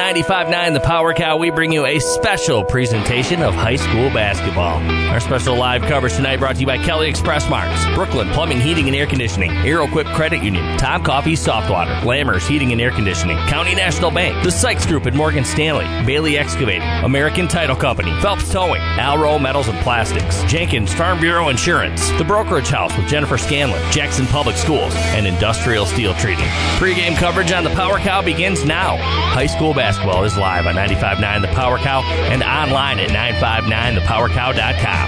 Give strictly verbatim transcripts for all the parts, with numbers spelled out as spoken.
ninety-five point nine The Power Cow, we bring you a special presentation of high school basketball. Our special live coverage tonight brought to you by Kelly Express Marks, Brooklyn Plumbing, Heating, and Air Conditioning, Aeroquip Credit Union, Tom Coffee Softwater, Lammers Heating and Air Conditioning, County National Bank, the Sykes Group at Morgan Stanley, Bailey Excavating, American Title Company, Phelps Towing, Alro Metals and Plastics, Jenkins Farm Bureau Insurance, The Brokerage House with Jennifer Scanlon, Jackson Public Schools, and Industrial Steel Treating. Pre-game coverage on The Power Cow begins now. High school basketball is live on ninety-five point nine The Power Cow and online at nine five nine the power cow dot com.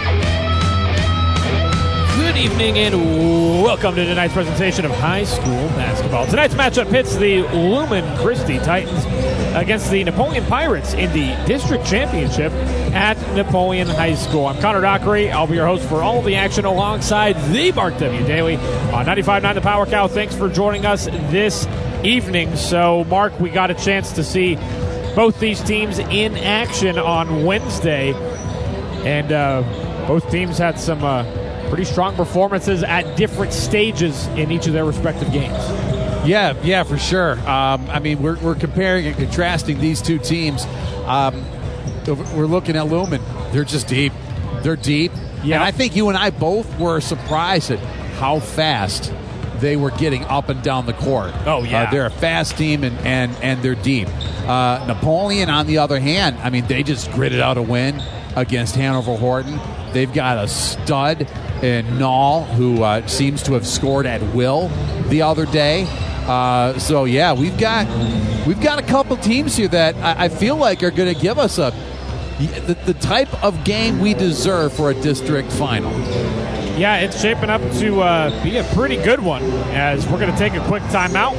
Good evening and welcome to tonight's presentation of high school basketball. Tonight's matchup pits the Lumen Christi Titans against the Napoleon Pirates in the district championship at Napoleon High School. I'm Connor Dockery. I'll be your host for all of the action alongside the Mark W. Daly on ninety-five point nine The Power Cow. Thanks for joining us this evening. So, Mark, we got a chance to see both these teams in action on Wednesday, and uh, both teams had some uh, pretty strong performances at different stages in each of their respective games. Yeah, yeah, for sure. Um, I mean, we're, we're comparing and contrasting these two teams. Um, we're looking at Lumen. They're just deep. They're deep. Yeah. And I think you and I both were surprised at how fast they were getting up and down the court. Oh, yeah. Uh, they're a fast team, and, and, and they're deep. Uh, Napoleon, on the other hand, I mean, they just gritted out a win against Hanover Horton. They've got a stud in Nall who uh, seems to have scored at will the other day. Uh, so, yeah, we've got we've got a couple teams here that I, I feel like are going to give us a the, the type of game we deserve for a district final. Yeah, it's shaping up to uh, be a pretty good one, as we're going to take a quick timeout.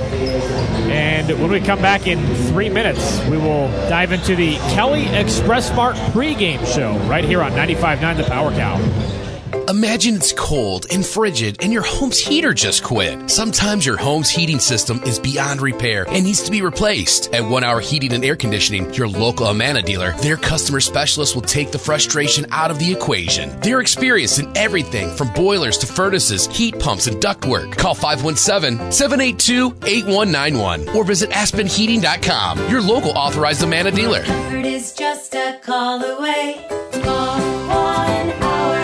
And when we come back in three minutes, we will dive into the Kelly Express Mart pregame show right here on ninety-five point nine The Power Cow. Imagine it's cold and frigid and your home's heater just quit. Sometimes your home's heating system is beyond repair and needs to be replaced. At One Hour Heating and Air Conditioning, your local Amana dealer, their customer specialists will take the frustration out of the equation. They're experienced in everything from boilers to furnaces, heat pumps, and ductwork. Call five one seven, seven eight two, eight one nine one or visit aspen heating dot com, your local authorized Amana dealer. Comfort is just a call away. Call One Hour.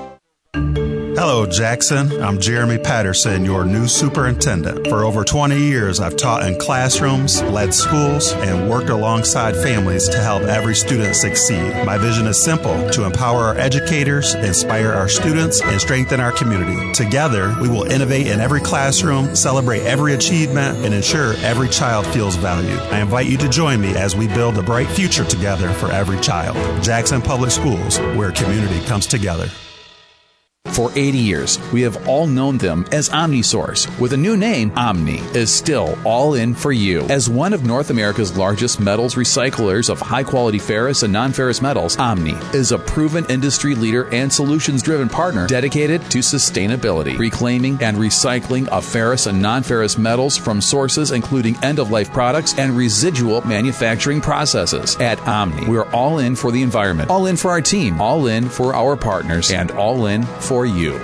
Hello, Jackson. I'm Jeremy Patterson, your new superintendent. For over twenty years, I've taught in classrooms, led schools, and worked alongside families to help every student succeed. My vision is simple: to empower our educators, inspire our students, and strengthen our community. Together, we will innovate in every classroom, celebrate every achievement, and ensure every child feels valued. I invite you to join me as we build a bright future together for every child. Jackson Public Schools, where community comes together. For eighty years, we have all known them as OmniSource. With a new name, Omni is still all in for you. As one of North America's largest metals recyclers of high-quality ferrous and non-ferrous metals, Omni is a proven industry leader and solutions-driven partner dedicated to sustainability, reclaiming and recycling of ferrous and non-ferrous metals from sources including end-of-life products and residual manufacturing processes. At Omni, we're all in for the environment, all in for our team, all in for our partners, and all in for you.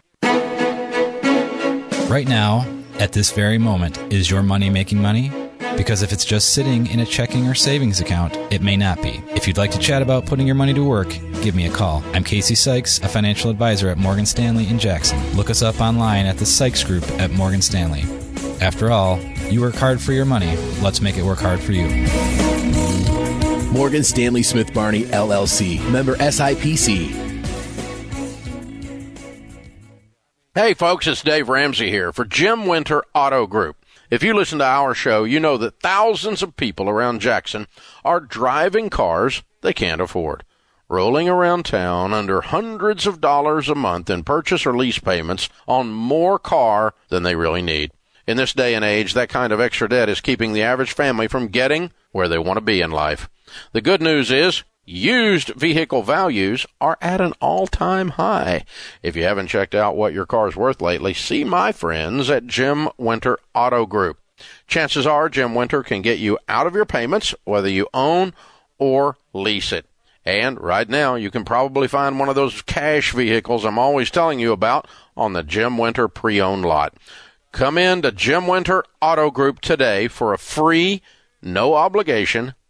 Right now, at this very moment, is your money making money? Because if it's just sitting in a checking or savings account, it may not be. If you'd like to chat about putting your money to work, give me a call. I'm Casey Sykes, a financial advisor at Morgan Stanley in Jackson. Look us up online at the Sykes Group at Morgan Stanley. After all, you work hard for your money. Let's make it work hard for you. Morgan Stanley Smith Barney, L L C. Member S I P C. Hey folks, it's Dave Ramsey here for Jim Winter Auto Group. If you listen to our show, you know that thousands of people around Jackson are driving cars they can't afford, rolling around town under hundreds of dollars a month in purchase or lease payments on more car than they really need. In this day and age, that kind of extra debt is keeping the average family from getting where they want to be in life. The good news is, used vehicle values are at an all-time high. If you haven't checked out what your car's worth lately, see my friends at Jim Winter Auto Group. Chances are Jim Winter can get you out of your payments, whether you own or lease it. And right now, you can probably find one of those cash vehicles I'm always telling you about on the Jim Winter pre-owned lot. Come in to Jim Winter Auto Group today for a free, no obligation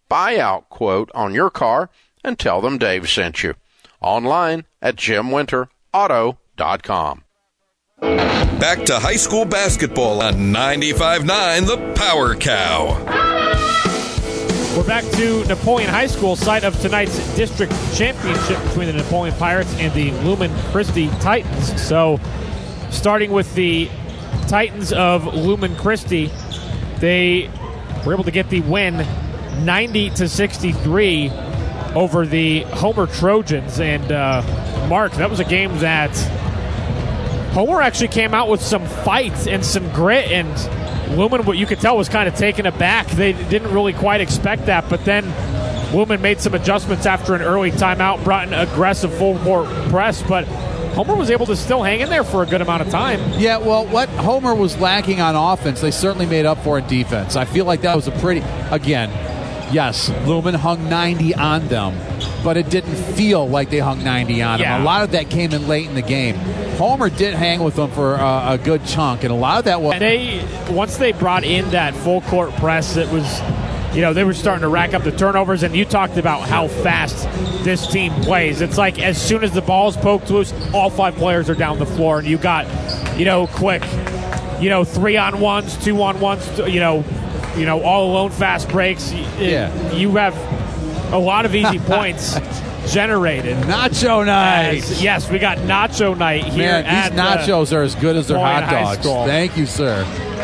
buyout quote on your car and tell them Dave sent you. Online at jim winter auto dot com. Back to high school basketball on ninety-five point nine The Power Cow. We're back to Napoleon High School, site of tonight's district championship between the Napoleon Pirates and the Lumen Christi Titans. So, starting with the Titans of Lumen Christi, they were able to get the win ninety to sixty-three over the Homer Trojans. And, uh, Mark, that was a game that Homer actually came out with some fight and some grit, and Lumen, what you could tell, was kind of taken aback. They didn't really quite expect that, but then Lumen made some adjustments after an early timeout, brought an aggressive full-court press, but Homer was able to still hang in there for a good amount of time. Yeah, well, what Homer was lacking on offense, they certainly made up for in defense. I feel like that was a pretty, again, yes, Lumen hung ninety on them, but it didn't feel like they hung ninety on Yeah. them. A lot of that came in late in the game. Homer did hang with them for uh, a good chunk, and a lot of that was... And they, once they brought in that full-court press, it was, you know, they were starting to rack up the turnovers, and you talked about how fast this team plays. It's like as soon as the ball's poked loose, all five players are down the floor, and you got, you know, quick, you know, three-on-ones, two-on-ones, you know, you know, all-alone fast breaks. Yeah. You have a lot of easy points generated. Nacho night. As, yes, we got nacho night here. Man, at these nachos uh, are as good as their Napoleon hot High dogs. School. Thank you, sir.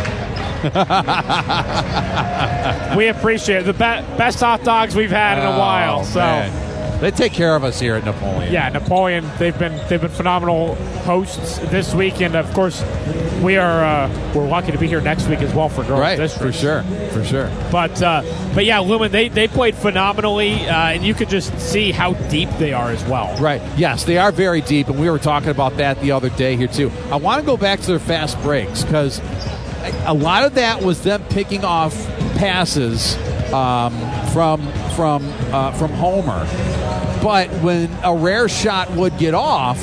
We appreciate it. The be- best hot dogs we've had in a while. Oh, So man. They take care of us here at Napoleon. yeah, Napoleon. They've been they've been phenomenal hosts this week, and of course, we are uh, we're lucky to be here next week as well for girls Right, district. for sure, for sure. But uh, but yeah, Lumen they they played phenomenally, uh, and you could just see how deep they are as well. Right. Yes, they are very deep, and we were talking about that the other day here too. I want to go back to their fast breaks because a lot of that was them picking off passes um, from from uh, from Homer. But when a rare shot would get off,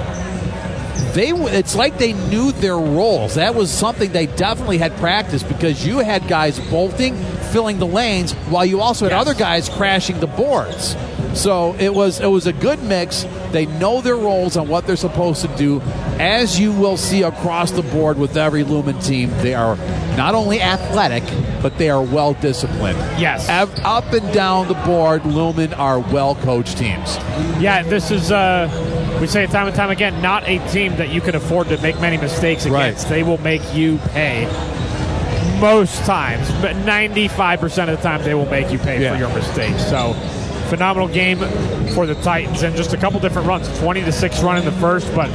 they it's like they knew their roles. That was something they definitely had practiced because you had guys bolting, filling the lanes, while you also had Yes. other guys crashing the boards. So it was it was a good mix. They know their roles and what they're supposed to do. As you will see across the board with every Lumen team, they are not only athletic, but they are well disciplined. Yes. Up and down the board, Lumen are well coached teams. Yeah, this is, uh, we say it time and time again, not a team that you can afford to make many mistakes against. Right. They will make you pay most times, but ninety-five percent of the time they will make you pay Yeah. for your mistakes. So, phenomenal game for the Titans, and just a couple different runs. twenty to six run in the first, but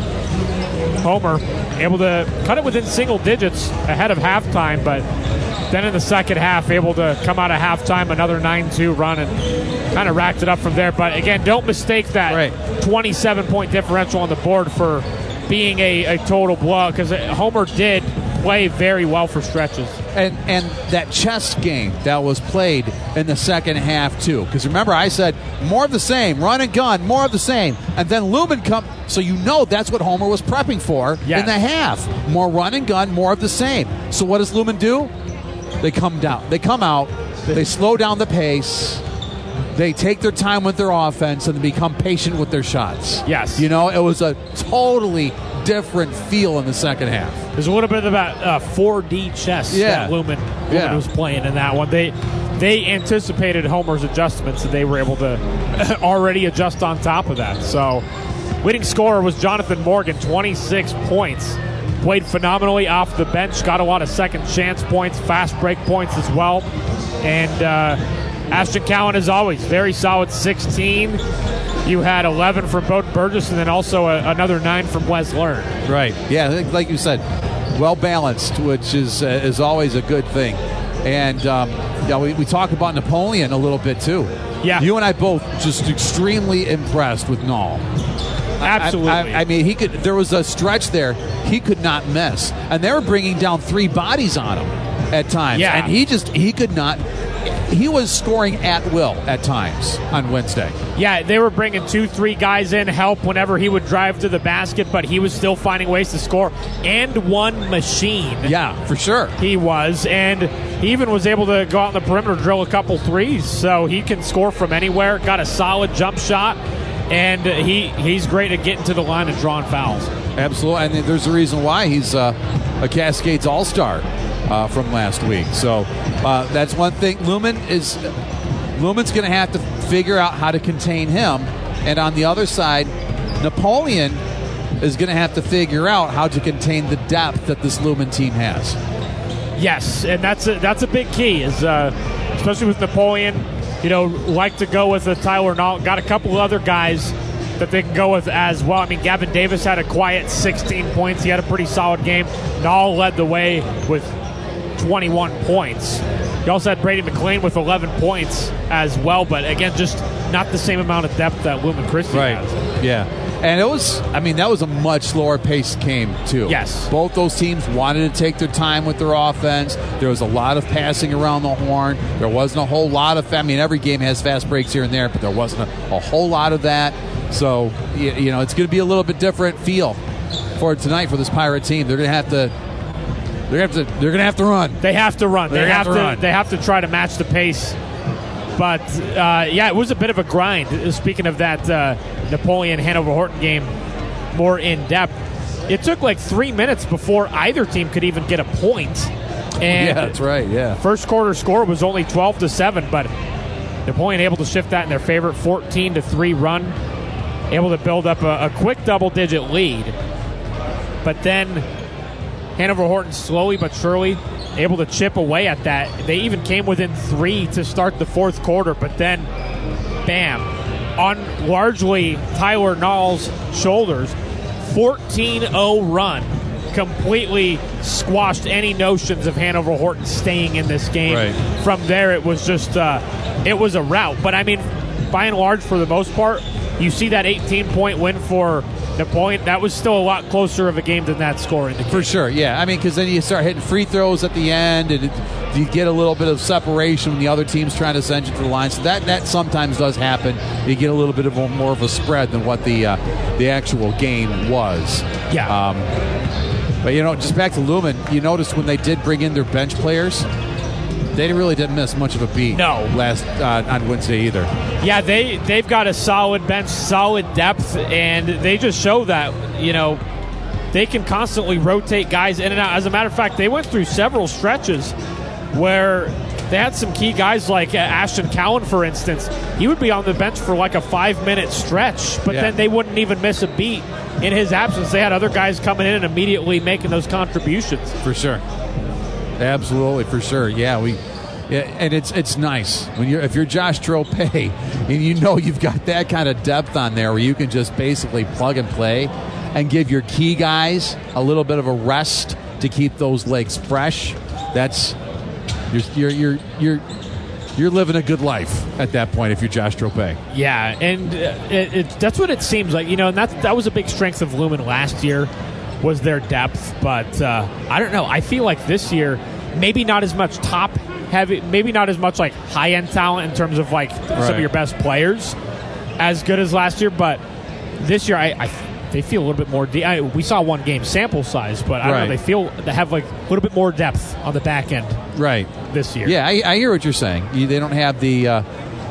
Homer able to cut it within single digits ahead of halftime, but then in the second half able to come out of halftime, another nine two run, and kind of racked it up from there. But again, don't mistake that Right. twenty-seven point differential on the board for being a, a total blowout, because Homer did play very well for stretches. And and that chess game that was played in the second half too. Because remember, I said more of the same, run and gun, more of the same, and then Lumen come. So you know that's what Homer was prepping for Yes. in the half. More run and gun, more of the same. So what does Lumen do? They come down. They come out. They slow down the pace. They take their time with their offense and become patient with their shots. Yes. You know, it was a totally different feel in the second half. There's a little bit about uh, four D chess Yeah. that Lumen, Lumen Yeah. was playing in that one. They they anticipated Homer's adjustments, and they were able to already adjust on top of that. So, leading scorer was Jonathan Morgan, twenty-six points. Played phenomenally off the bench, got a lot of second chance points, fast break points as well. And uh, Ashton Cowan, as always, very solid sixteen. You had eleven from Bowden Burgess, and then also a, another nine from Wes Learn. Right. Yeah, I think, like you said, well balanced, which is uh, is always a good thing. And um, yeah, we, we talked about Napoleon a little bit too. Yeah. You and I both just extremely impressed with Knoll. Absolutely. I, I, I mean, he could. There was a stretch there he could not miss, and they were bringing down three bodies on him at times. Yeah. And he just he could not. he was scoring at will at times on Wednesday. Yeah, they were bringing two, three guys in, help whenever he would drive to the basket, but he was still finding ways to score. And one machine. Yeah, for sure. He was, and he even was able to go out on the perimeter, drill a couple threes, so he can score from anywhere. Got a solid jump shot, and he he's great at getting to the line and drawing fouls. Absolutely, and there's a reason why he's uh, a Cascades All-Star uh, from last week. So uh, that's one thing. Lumen is Lumen's going to have to figure out how to contain him, and on the other side, Napoleon is going to have to figure out how to contain the depth that this Lumen team has. Yes, and that's a, that's a big key, is uh, especially with Napoleon. You know, like to go with a Tyler Nall. Got a couple of other guys that they can go with as well. I mean, Gavin Davis had a quiet sixteen points. He had a pretty solid game. Nall led the way with twenty-one points. You also had Brady McLean with eleven points as well, but again, just not the same amount of depth that Lumen Christi right. has. Yeah. And it was, I mean, that was a much slower paced game, too. Yes. Both those teams wanted to take their time with their offense. There was a lot of passing around the horn. There wasn't a whole lot of, I mean, every game has fast breaks here and there, but there wasn't a, a whole lot of that. So, you, you know, it's going to be a little bit different feel for tonight for this Pirate team. They're going to have to, they're going to have to, they're going to have to run. They have to run. They, they have, have to, to run. They have to try to match the pace. But, uh, yeah, it was a bit of a grind. Speaking of that uh, Napoleon-Hanover-Horton game, more in depth. It took like three minutes before either team could even get a point. And yeah, that's right, yeah. First quarter score was only twelve to seven, but Napoleon able to shift that in their favor, fourteen to three run, able to build up a, a quick double-digit lead. But then Hanover-Horton slowly but surely able to chip away at that. They even came within three to start the fourth quarter, but then, bam, on largely Tyler Nall's shoulders, fourteen oh run completely squashed any notions of Hanover-Horton staying in this game. Right. From there, it was just uh, it was a rout. But I mean, by and large, for the most part, you see that eighteen-point win for Napoleon. That was still a lot closer of a game than that score indicated. For sure, yeah. I mean, because then you start hitting free throws at the end, and it, you get a little bit of separation when the other team's trying to send you to the line. So that, that sometimes does happen. You get a little bit of a, more of a spread than what the uh, the actual game was. Yeah. Um, but, you know, just back to Lumen, you noticed when they did bring in their bench players, they really didn't miss much of a beat. No. Last uh, on Wednesday either. Yeah, they, they've got a solid bench, solid depth, and they just show that, you know, they can constantly rotate guys in and out. As a matter of fact, they went through several stretches where they had some key guys like uh, Ashton Cowan, for instance. He would be on the bench for like a five-minute stretch, but yeah. then they wouldn't even miss a beat in his absence. They had other guys coming in and immediately making those contributions. For sure. Absolutely, for sure. Yeah, we... Yeah, and it's it's nice when you're if you're Josh Trope and you know you've got that kind of depth on there where you can just basically plug and play and give your key guys a little bit of a rest to keep those legs fresh. That's you're you're you're you're, you're living a good life at that point if you're Josh Trope. Yeah, and uh, it, it, that's what it seems like. You know, and that that was a big strength of Lumen last year was their depth, but uh, I don't know. I feel like this year maybe not as much top. Heavy, maybe not as much like high-end talent in terms of like right. some of your best players as good as last year, but this year I, I they feel a little bit more deep. I, we saw one game sample size, but I don't right. know, they feel they have like a little bit more depth on the back end right this year. Yeah, I, I hear what you're saying. You, they don't have the uh,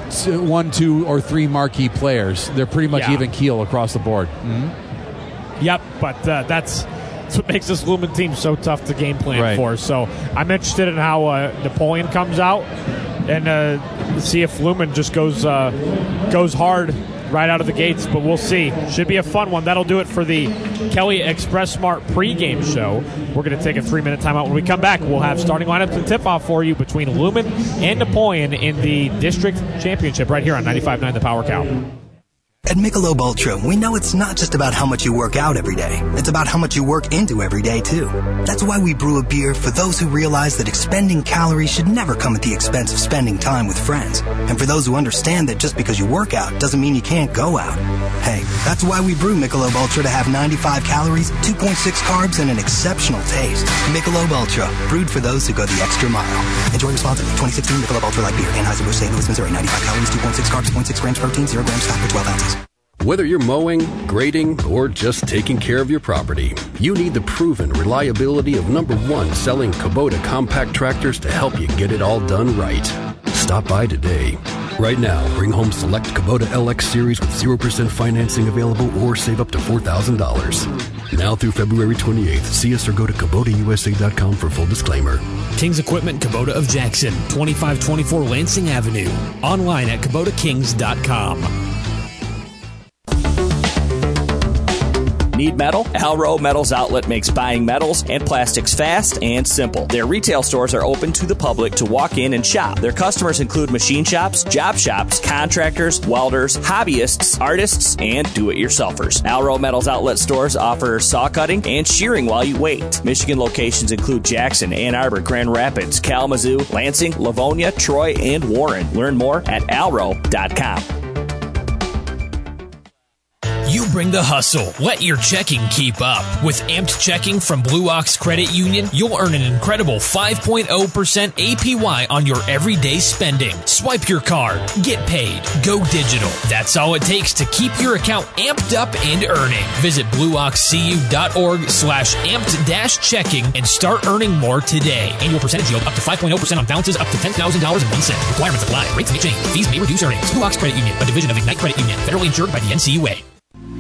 one, two, or three marquee players. They're pretty much yeah. even keel across the board. Mm-hmm. Yep, but uh, that's That's what makes this Lumen team so tough to game plan right. for. So I'm interested in how uh, Napoleon comes out and uh, see if Lumen just goes uh, goes hard right out of the gates. But we'll see. Should be a fun one. That'll do it for the Kelly Express Smart pregame show. We're going to take a three-minute timeout. When we come back, we'll have starting lineups and tip-off for you between Lumen and Napoleon in the district championship right here on ninety-five point nine The Power Cow. At Michelob Ultra, we know it's not just about how much you work out every day. It's about how much you work into every day, too. That's why we brew a beer for those who realize that expending calories should never come at the expense of spending time with friends. And for those who understand that just because you work out doesn't mean you can't go out. Hey, that's why we brew Michelob Ultra to have ninety-five calories, two point six carbs, and an exceptional taste. Michelob Ultra, brewed for those who go the extra mile. Enjoy responsibly. twenty sixteen Michelob Ultra Light Beer. Anheuser-Busch, Saint Louis, Missouri. ninety-five calories, two point six carbs, zero point six grams protein, zero grams fat per twelve ounces. Whether you're mowing, grading, or just taking care of your property, you need the proven reliability of number one selling Kubota compact tractors to help you get it all done right. Stop by today. Right now, bring home select Kubota L X Series with zero percent financing available or save up to four thousand dollars. Now through February twenty-eighth, see us or go to Kubota U S A dot com for full disclaimer. Kings Equipment Kubota of Jackson, twenty-five twenty-four Lansing Avenue. Online at Kubota Kings dot com. Need metal? Alro Metals Outlet makes buying metals and plastics fast and simple. Their retail stores are open to the public to walk in and shop. Their customers include machine shops, job shops, contractors, welders, hobbyists, artists, and do-it-yourselfers. Alro Metals Outlet stores offer saw cutting and shearing while you wait. Michigan locations include Jackson, Ann Arbor, Grand Rapids, Kalamazoo, Lansing, Livonia, Troy, and Warren. Learn more at alro dot com. You bring the hustle. Let your checking keep up. With Amped Checking from Blue Ox Credit Union, you'll earn an incredible five point oh percent A P Y on your everyday spending. Swipe your card. Get paid. Go digital. That's all it takes to keep your account amped up and earning. Visit blue ox c u dot org slash amped dash checking and start earning more today. Annual percentage yield up to five point oh percent on balances up to ten thousand dollars and one cent. Requirements apply. Rates may change. Fees may reduce earnings. Blue Ox Credit Union, a division of Ignite Credit Union. Federally insured by the N C U A.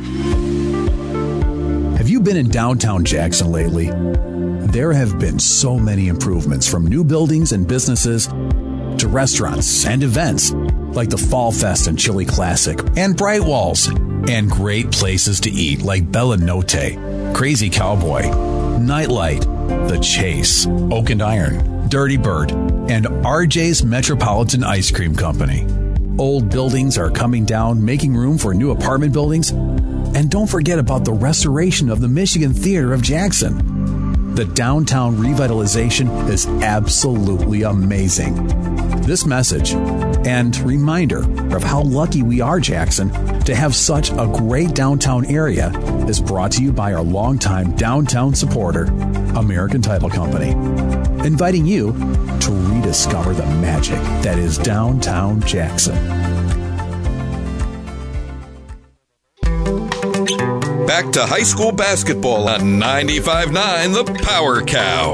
Have you been in downtown Jackson lately? There have been so many improvements, from new buildings and businesses to restaurants and events like the Fall Fest and Chili Classic and Bright Walls, and great places to eat like Bella Notte, Crazy Cowboy, Nightlight, The Chase, Oak and Iron, Dirty Bird, and R J's Metropolitan Ice Cream Company. Old buildings are coming down, making room for new apartment buildings. And don't forget about the restoration of the Michigan Theater of Jackson. The downtown revitalization is absolutely amazing. This message and reminder of how lucky we are, Jackson, to have such a great downtown area is brought to you by our longtime downtown supporter, American Title Company, inviting you to rediscover the magic that is downtown Jackson. Back to high school basketball on ninety-five point nine The Power Cow.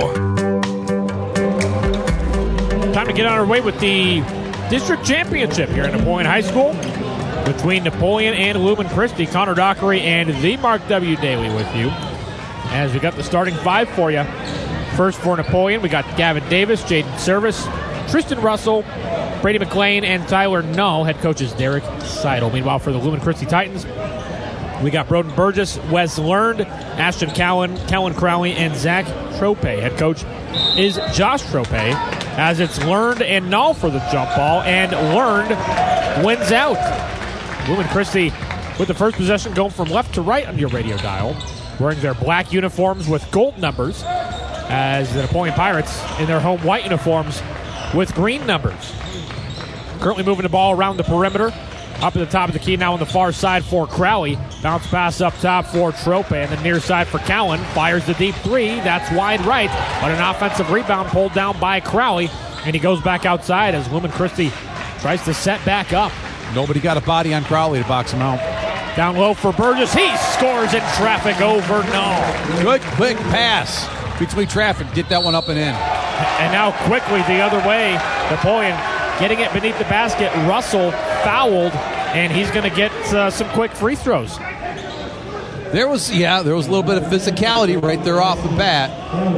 Time to get on our way with the district championship here at Napoleon High School between Napoleon and Lumen Christi. Connor Dockery and the Mark W. Daly with you as we got the starting five for you. First for Napoleon, we got Gavin Davis, Jaden Service, Tristan Russell, Brady McLean, and Tyler Null. Head coach is Derek Seidel. Meanwhile, for the Lumen Christi Titans, we got Broden Burgess, Wes Learned, Ashton Cowan, Kellen Crowley, and Zach Trope. Head coach is Josh Trope, as it's Learned and Null for the jump ball, and Learned wins out. Lumen Christi with the first possession going from left to right on your radio dial, wearing their black uniforms with gold numbers, as the Napoleon Pirates in their home white uniforms with green numbers. Currently moving the ball around the perimeter. Up at the top of the key now on the far side for Crowley. Bounce pass up top for Trope, and the near side for Cowan. Fires the deep three. That's wide right. But an offensive rebound pulled down by Crowley. And he goes back outside as Lumen Christi tries to set back up. Nobody got a body on Crowley to box him out. Down low for Burgess. He scores in traffic over Null. Good quick pass between traffic. Get that one up and in. And now quickly the other way. Napoleon getting it beneath the basket. Russell fouled, and he's going to get uh, some quick free throws. There was, yeah, there was a little bit of physicality right there off the bat.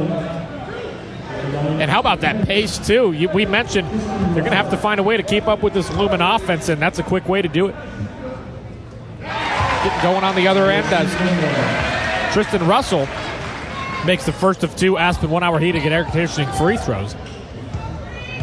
And how about that pace, too? You, we mentioned they're going to have to find a way to keep up with this Lumen offense, and that's a quick way to do it. Getting going on the other end as Tristan Russell makes the first of two Aspen one-hour heating and air conditioning free throws.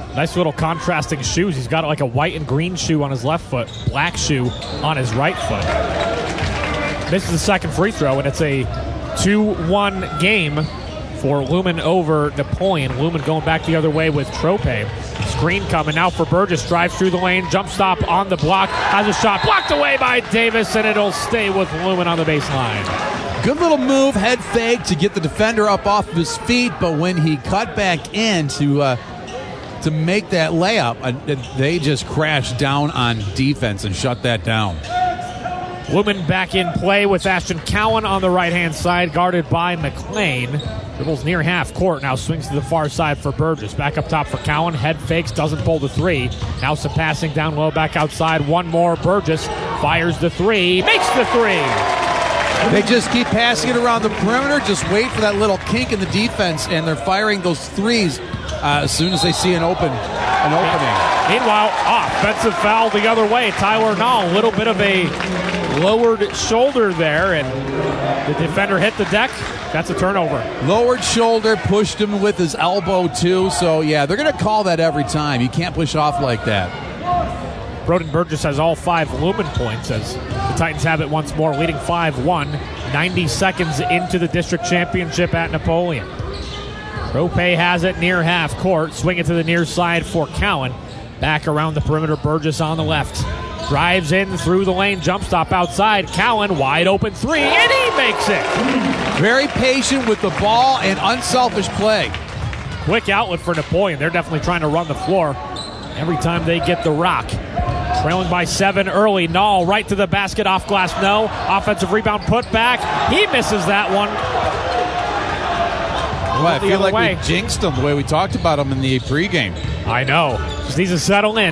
Nice little contrasting shoes. He's got like a white and green shoe on his left foot, black shoe on his right foot. This is the second free throw, and it's a two one game for Lumen over Napoleon. Lumen going back the other way with Trope. Screen coming now for Burgess. Drives through the lane. Jump stop on the block. Has a shot blocked away by Davis, and it'll stay with Lumen on the baseline. Good little move, head fake to get the defender up off of his feet, but when he cut back in to uh, to make that layup, uh, they just crashed down on defense and shut that down. Lumen back in play with Ashton Cowan on the right-hand side, guarded by McLean. Dribbles near half court, now swings to the far side for Burgess. Back up top for Cowan, head fakes, doesn't pull the three. Now some passing down low, back outside. One more, Burgess fires the three, makes the three. They just keep passing it around the perimeter, just wait for that little kink in the defense, and they're firing those threes uh, as soon as they see an open an opening. Meanwhile, offensive foul the other way. Tyler Nall, a little bit of a lowered shoulder there, and the defender hit the deck. That's a turnover. Lowered shoulder, pushed him with his elbow too, so yeah, they're going to call that every time. You can't push off like that. Broden Burgess has all five Lumen points as the Titans have it once more, leading five one, ninety seconds into the district championship at Napoleon. Trope has it near half court, swing it to the near side for Cowan. Back around the perimeter, Burgess on the left. Drives in through the lane, jump stop outside. Cowan, wide open three, and he makes it. Very patient with the ball and unselfish play. Quick outlet for Napoleon. They're definitely trying to run the floor every time they get the rock. Trailing by seven early. Nall right to the basket, off glass, no. Offensive rebound put back. He misses that one. Well, I feel like way. we jinxed him the way we talked about him in the pregame. I know. Just needs to settle in.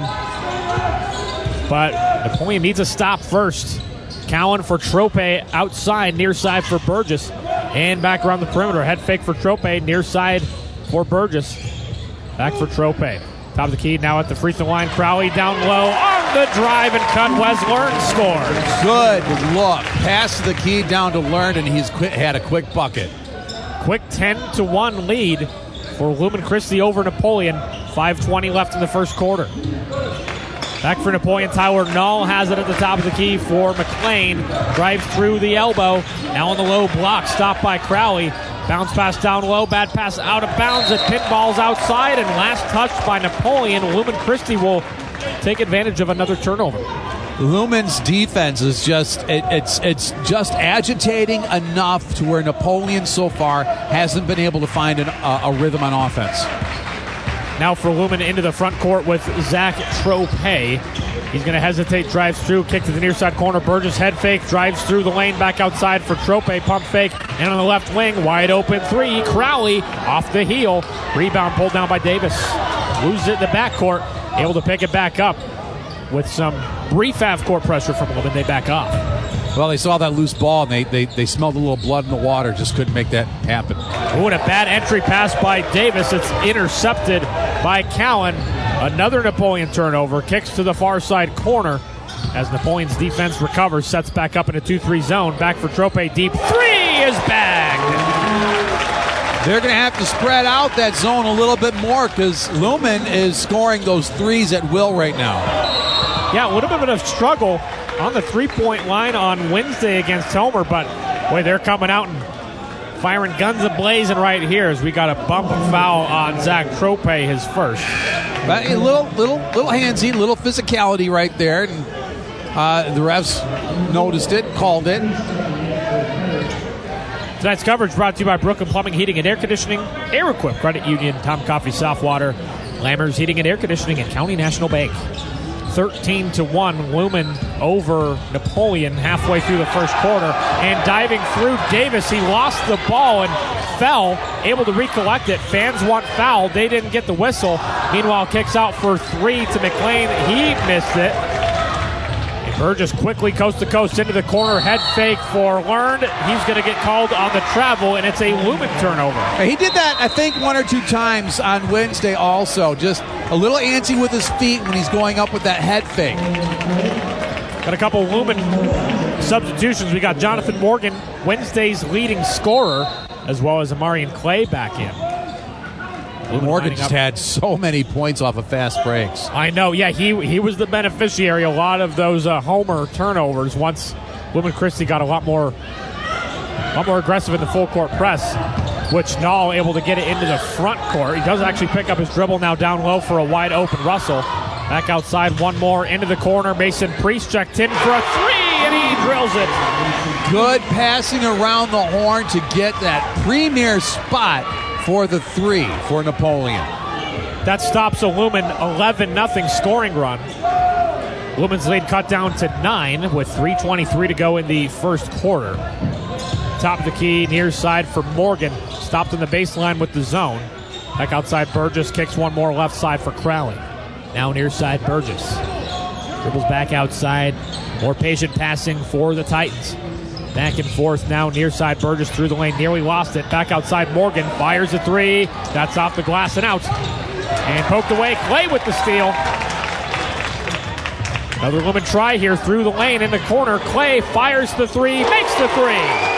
But Napoleon needs a stop first. Cowan for Trope outside, near side for Burgess. And back around the perimeter. Head fake for Trope, near side for Burgess. Back for Trope. Top of the key now at the free throw line. Crowley down low on the drive, and cut. Wes Learn scores. Good look. Pass the key down to Learn, and he's quit, had a quick bucket. Quick ten to one lead for Lumen Christi over Napoleon. five twenty left in the first quarter. Back for Napoleon, Tyler Nall has it at the top of the key for McLean. Drives through the elbow. Now on the low block, stopped by Crowley. Bounce pass down low, bad pass out of bounds. It pinballs outside, and last touch by Napoleon. Lumen Christi will take advantage of another turnover. Lumen's defense is just it, it's it's just agitating enough to where Napoleon so far hasn't been able to find an, uh, a rhythm on offense. Now for Lumen into the front court with Zach Trope. He's going to hesitate, drives through, kick to the near side corner. Burgess head fake, drives through the lane, back outside for Trope. Pump fake, and on the left wing, wide open three. Crowley off the heel. Rebound pulled down by Davis. Loses it in the backcourt, able to pick it back up. With some brief half-court pressure from Lumen, they back off. Well, they saw that loose ball, and they, they, they smelled a little blood in the water. Just couldn't make that happen. Ooh, and a bad entry pass by Davis. It's intercepted by Cowan. Another Napoleon turnover. Kicks to the far side corner as Napoleon's defense recovers. Sets back up in a two three zone. Back for Trope. Deep three is bagged. They're going to have to spread out that zone a little bit more because Lumen is scoring those threes at will right now. Yeah, a little bit of a struggle on the three-point line on Wednesday against Homer, but boy, they're coming out and firing guns a-blazing right here as we got a bump foul on Zach Trope, his first. But a little, little, little handsy, little physicality right there, and uh, the refs noticed it, called it. Tonight's coverage brought to you by Brooklyn Plumbing, Heating, and Air Conditioning, Air Equip Credit Union, Tom Coffee Soft Water, Lammers Heating and Air Conditioning, and County National Bank. thirteen to one, Lumen over Napoleon halfway through the first quarter. And diving through Davis, he lost the ball and fell, able to recollect it. Fans want foul. They didn't get the whistle. Meanwhile, kicks out for three to McLean. He missed it. And Burgess quickly coast to coast into the corner. Head fake for Learned. He's going to get called on the travel, and it's a Lumen turnover. He did that, I think, one or two times on Wednesday also. Just a little antsy with his feet when he's going up with that head fake. Got a couple Lumen substitutions. We got Jonathan Morgan, Wednesday's leading scorer, as well as Amarian Clay back in. Morgan just had so many points off of fast breaks. I know, yeah, he he was the beneficiary. A lot of those uh, homer turnovers once Lumen Christi got a lot more, a lot more aggressive in the full court press, which Nall able to get it into the front court. He does actually pick up his dribble now down low for a wide open Russell. Back outside, one more into the corner. Mason Priest checked in for a three, and he drills it. Good passing around the horn to get that premier spot for the three for Napoleon. That stops a Lumen eleven nothing scoring run. Lumen's lead cut down to nine with three twenty-three to go in the first quarter. Top of the key, near side for Morgan. Stopped in the baseline with the zone. Back outside, Burgess kicks one more left side for Crowley. Now near side, Burgess. Dribbles back outside. More patient passing for the Titans. Back and forth now near side, Burgess through the lane. Nearly lost it. Back outside, Morgan fires a three. That's off the glass and out. And poked away. Clay with the steal. Another Lumen try here through the lane in the corner. Clay fires the three. Makes the three.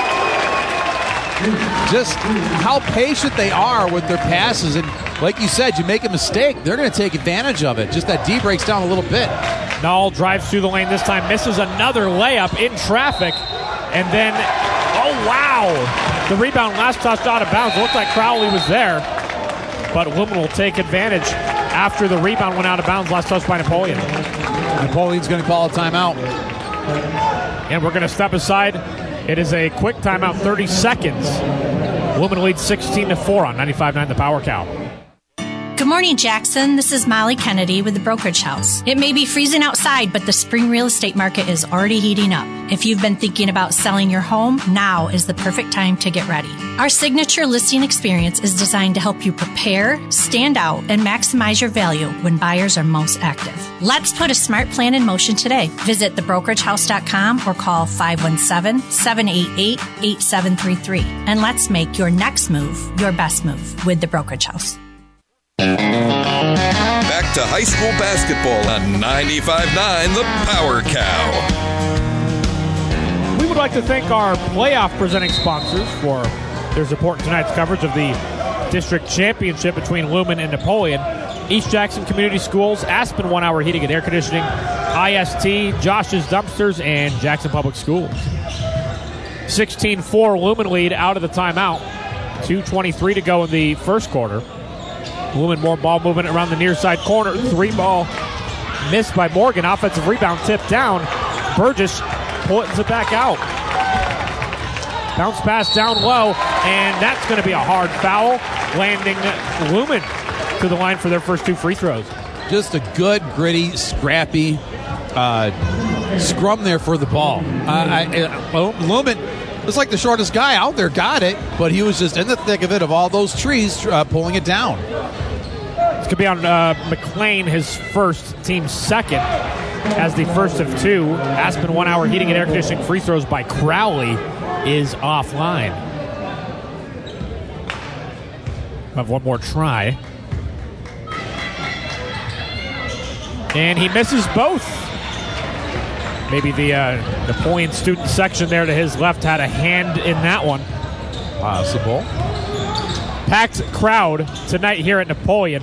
Just how patient they are with their passes. And like you said, you make a mistake, they're going to take advantage of it. Just that D breaks down a little bit. Nall drives through the lane this time, misses another layup in traffic. And then, oh wow, the rebound last touched out of bounds. It looked like Crowley was there. But Lumen will take advantage after the rebound went out of bounds last touch by Napoleon. Napoleon's going to call a timeout. And we're going to step aside. It is a quick timeout, thirty seconds. Lumen leads sixteen to four on ninety-five point nine The Power Cow. Good morning, Jackson. This is Molly Kennedy with the Brokerage House. It may be freezing outside, but the spring real estate market is already heating up. If you've been thinking about selling your home, now is the perfect time to get ready. Our signature listing experience is designed to help you prepare, stand out, and maximize your value when buyers are most active. Let's put a smart plan in motion today. Visit the brokerage house dot com or call five one seven, seven eight eight, eight seven three three. And let's make your next move your best move with the Brokerage House. Back to high school basketball on ninety-five point nine The Power Cow. We would like to thank our playoff presenting sponsors for their support in tonight's coverage of the district championship between Lumen and Napoleon. East Jackson Community Schools, Aspen One Hour Heating and Air Conditioning, I S T, Josh's Dumpsters, and Jackson Public Schools. sixteen four Lumen lead out of the timeout. two twenty-three to go in the first quarter. Lumen more ball movement around the near side corner. Three ball missed by Morgan. Offensive rebound tipped down. Burgess pulls it back out. Bounce pass down low, and that's going to be a hard foul, landing Lumen to the line for their first two free throws. Just a good, gritty, scrappy uh, scrum there for the ball. Uh, I, I, Lumen looks like the shortest guy out there got it, but he was just in the thick of it, of all those trees, uh, pulling it down. This could be on uh, McLean, his first, team second, as the first of two. Aspen One Hour Heating and Air Conditioning free throws by Crowley is offline. We'll have one more try. And he misses both. Maybe the uh, Napoleon student section there to his left had a hand in that one. Possible. Packed crowd tonight here at Napoleon.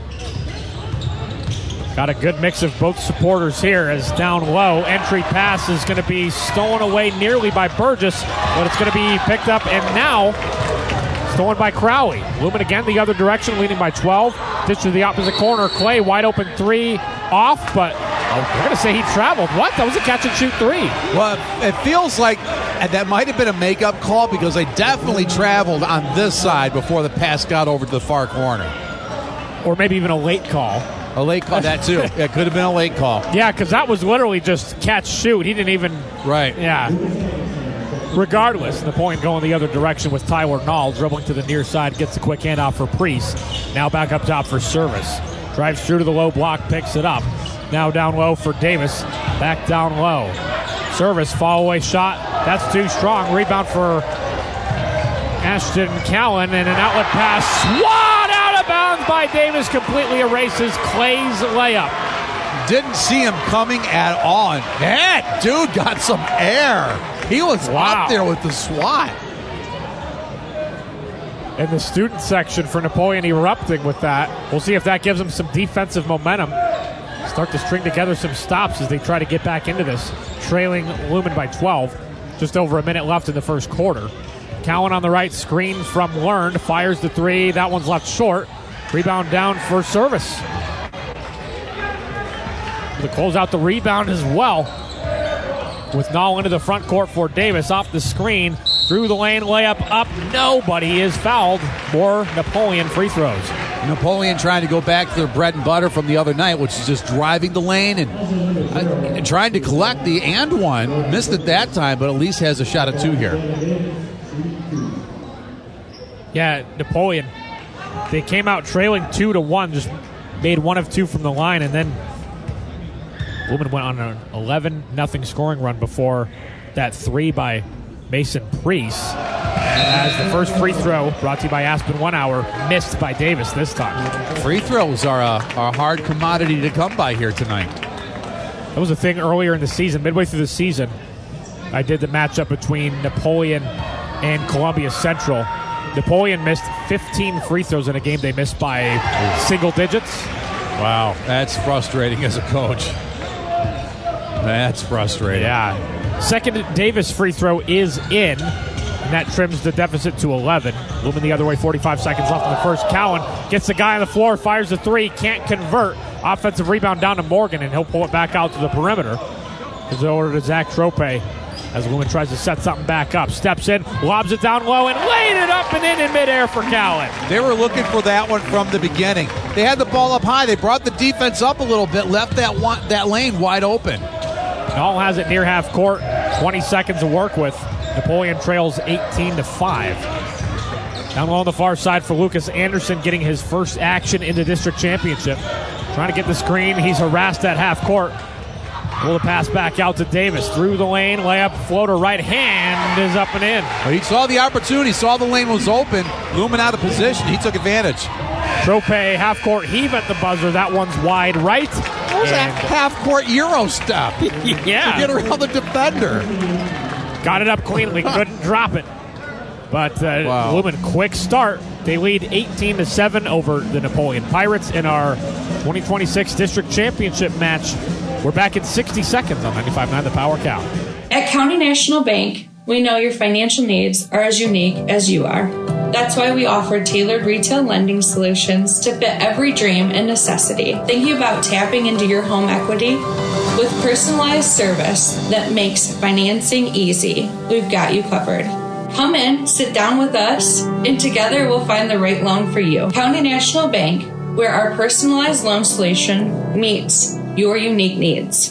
Got a good mix of both supporters here as down low. Entry pass is going to be stolen away nearly by Burgess, but it's going to be picked up and now stolen by Crowley. Lumen again the other direction, leading by twelve. Ditch to the opposite corner. Clay, wide open three off, but oh, we're going to say he traveled. What? That was a catch and shoot three. Well, it feels like that might have been a makeup call because they definitely traveled on this side before the pass got over to the far corner. Or maybe even a late call. A late call, that too. It could have been a late call. Yeah, because that was literally just catch shoot. He didn't even. Right. Yeah. Regardless, Napoleon going the other direction with Tyler Nall dribbling to the near side, gets a quick handoff for Priest. Now back up top for Service. Drives through to the low block, picks it up. Now down low for Davis. Back down low. Service, fall away shot. That's too strong. Rebound for Ashton Cowan, and an outlet pass. Swat out of bounds by Davis. Completely erases Clay's layup. Didn't see him coming at all. And that dude got some air. He was wow. up there with the swat. And the student section for Napoleon erupting with that. We'll see if that gives them some defensive momentum. Start to string together some stops as they try to get back into this. Trailing Lumen by twelve. Just over a minute left in the first quarter. Cowan on the right, screen from Learn. Fires the three. That one's left short. Rebound down for Service. To close out the rebound as well. With Nall into the front court for Davis. Off the screen. Through the lane, layup up. Nobody is fouled. More Napoleon free throws. Napoleon trying to go back to their bread and butter from the other night, which is just driving the lane and, uh, and trying to collect the and one. Missed it that time, but at least has a shot at two here. Yeah, Napoleon. They came out trailing two to one, just made one of two from the line, and then Lumen went on an eleven nothing scoring run before that three by Mason Priest. As the first free throw, brought to you by Aspen One Hour, missed by Davis this time. Free throws are a, are a hard commodity to come by here tonight. That was a thing earlier in the season, midway through the season. I did the matchup between Napoleon and Columbia Central. Napoleon missed fifteen free throws in a game they missed by single digits. Wow, that's frustrating as a coach. That's frustrating. Yeah. Second Davis free throw is in, and that trims the deficit to eleven. Lumen the other way, forty-five seconds left in the first. Cowan gets the guy on the floor, fires the three, can't convert. Offensive rebound down to Morgan, and he'll pull it back out to the perimeter. Gives it over to Zach Trope as Lumen tries to set something back up. Steps in, lobs it down low, and laid it up and in in midair for Cowan. They were looking for that one from the beginning. They had the ball up high. They brought the defense up a little bit, left that one, that lane wide open. Nall has it near half court. twenty seconds to work with. Napoleon trails eighteen to five. Down low on the far side for Lucas Anderson, getting his first action in the district championship. Trying to get the screen. He's harassed at half court. Pull the pass back out to Davis. Through the lane, layup, floater, right hand is up and in. Well, he saw the opportunity, saw the lane was open. Lumen out of position. He took advantage. Trope, half court heave at the buzzer. That one's wide right. What was that half court Euro step? Yeah. To get around the defender. Got it up cleanly, couldn't drop it. But uh, wow. Lumen, quick start. They lead eighteen to seven over the Napoleon Pirates in our twenty twenty-six district championship match. We're back in sixty seconds on ninety-five point nine The Power Cow. At County National Bank, we know your financial needs are as unique as you are. That's why we offer tailored retail lending solutions to fit every dream and necessity. Thinking about tapping into your home equity? With personalized service that makes financing easy, we've got you covered. Come in, sit down with us, and together we'll find the right loan for you. County National Bank, where our personalized loan solution meets your unique needs.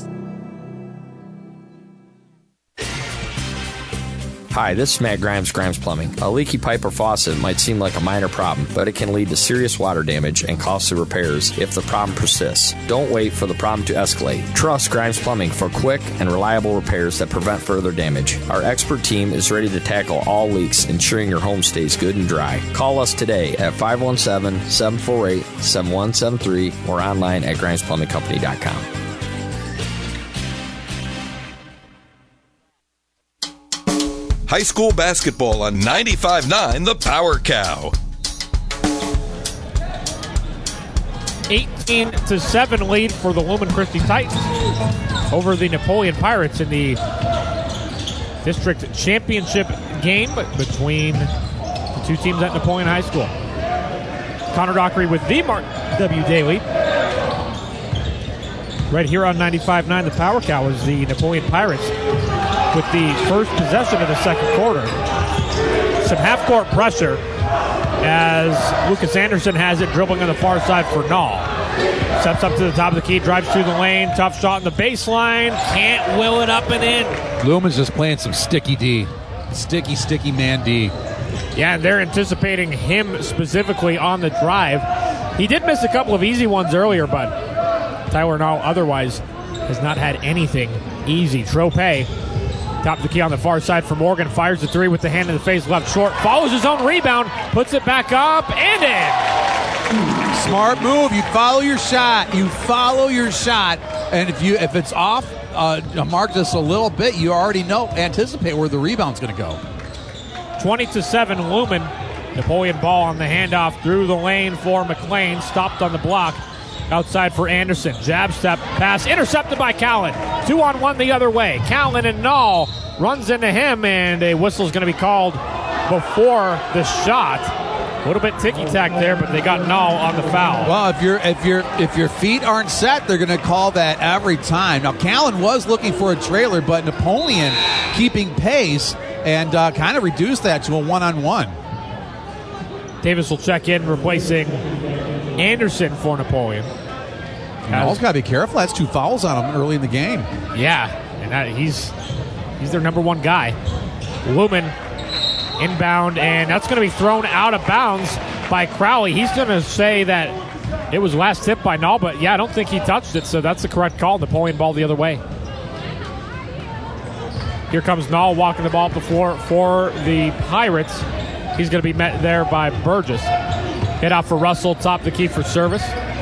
Hi, this is Matt Grimes, Grimes Plumbing. A leaky pipe or faucet might seem like a minor problem, but it can lead to serious water damage and costly repairs if the problem persists. Don't wait for the problem to escalate. Trust Grimes Plumbing for quick and reliable repairs that prevent further damage. Our expert team is ready to tackle all leaks, ensuring your home stays good and dry. Call us today at five one seven, seven four eight, seven one seven three or online at grimes plumbing company dot com. High school basketball on ninety-five point nine The Power Cow. eighteen to seven lead for the Lumen Christi Titans over the Napoleon Pirates in the district championship game between the two teams at Napoleon High School. Connor Dockery with the Mark W. Daly. Right here on ninety-five point nine The Power Cow is the Napoleon Pirates with the first possession of the second quarter. Some half-court pressure as Lucas Anderson has it, dribbling on the far side for Nall. Steps up to the top of the key, drives through the lane, tough shot in the baseline, can't will it up and in. Lumen's just playing some sticky D. Sticky, sticky man D. Yeah, and they're anticipating him specifically on the drive. He did miss a couple of easy ones earlier, but Tyler Nall otherwise has not had anything easy. Trope, top of the key on the far side for Morgan, fires the three with the hand in the face, left short, follows his own rebound, puts it back up and in. Smart move. You follow your shot. You follow your shot, and if you if it's off, uh, mark this a little bit. You already know, anticipate where the rebound's going to go. twenty to seven, Lumen Napoleon ball on the handoff through the lane for McLean. Stopped on the block. Outside for Anderson. Jab step pass intercepted by Cowan. Two on one the other way. Cowan and Nall runs into him, and a whistle's going to be called before the shot. A little bit ticky-tack there, but they got Nall on the foul. Well, if you're if you're if your feet aren't set, they're going to call that every time. Now, Callan was looking for a trailer, but Napoleon keeping pace and uh, kind of reduced that to a one-on-one. Davis will check in, replacing Anderson for Napoleon. Nall's got to be careful. That's two fouls on him early in the game. Yeah, and that, he's he's their number one guy. Lumen inbound, and that's going to be thrown out of bounds by Crowley. He's going to say that it was last hit by Nall, but yeah, I don't think he touched it, so that's the correct call. Napoleon ball the other way. Here comes Nall walking the ball up the floor for the Pirates. He's going to be met there by Burgess. Hit out for Russell, top of the key for service.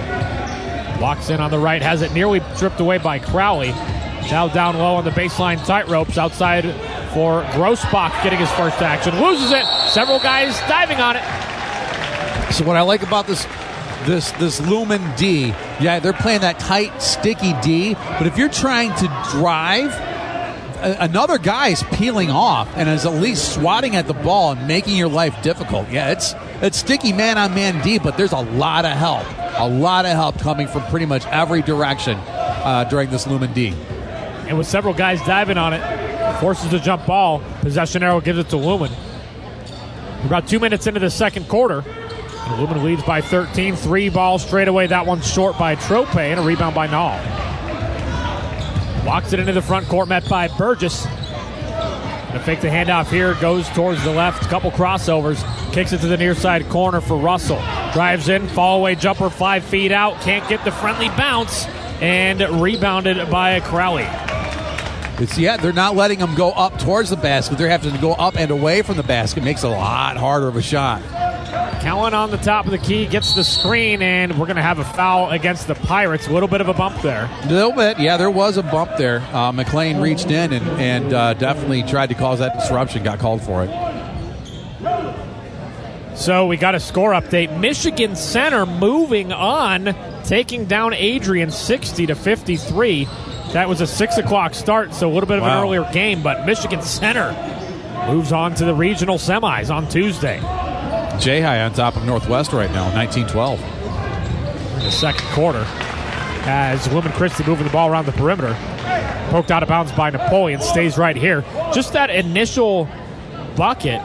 Walks in on the right, has it nearly tripped away by Crowley. Now down low on the baseline tight ropes outside for Grossbach, getting his first action. Loses it. Several guys diving on it. So what I like about this this this Lumen D, yeah, they're playing that tight, sticky D, but if you're trying to drive, a- another guy's peeling off and is at least swatting at the ball and making your life difficult. Yeah, it's it's sticky man-on-man D, but there's a lot of help. A lot of help coming from pretty much every direction uh, during this Lumen D. And with several guys diving on it, forces the jump ball. Possession arrow gives it to Lumen. We're about two minutes into the second quarter. And Lumen leads by thirteen. Three balls straight away. That one's short by Trope, and a rebound by Nall. Walks it into the front court, met by Burgess. Gonna fake the handoff here. Goes towards the left. Couple crossovers. Kicks it to the near side corner for Russell. Drives in. Fall away jumper five feet out. Can't get the friendly bounce. And rebounded by Crowley. It's, yeah, they're not letting them go up towards the basket. They're having to go up and away from the basket. Makes it a lot harder of a shot. Cowan on the top of the key, gets the screen, and we're going to have a foul against the Pirates. A little bit of a bump there. A little bit, yeah, there was a bump there. Uh, McLean reached in and, and uh, definitely tried to cause that disruption, got called for it. So we got a score update. Michigan Center moving on, taking down Adrian sixty to fifty-three. That was a six o'clock start, so a little bit of wow. an earlier game, but Michigan Center moves on to the regional semis on Tuesday. J-High on top of Northwest right now, nineteen twelve. In the second quarter, as Lumen Christi moving the ball around the perimeter. Poked out of bounds by Napoleon, stays right here. Just that initial bucket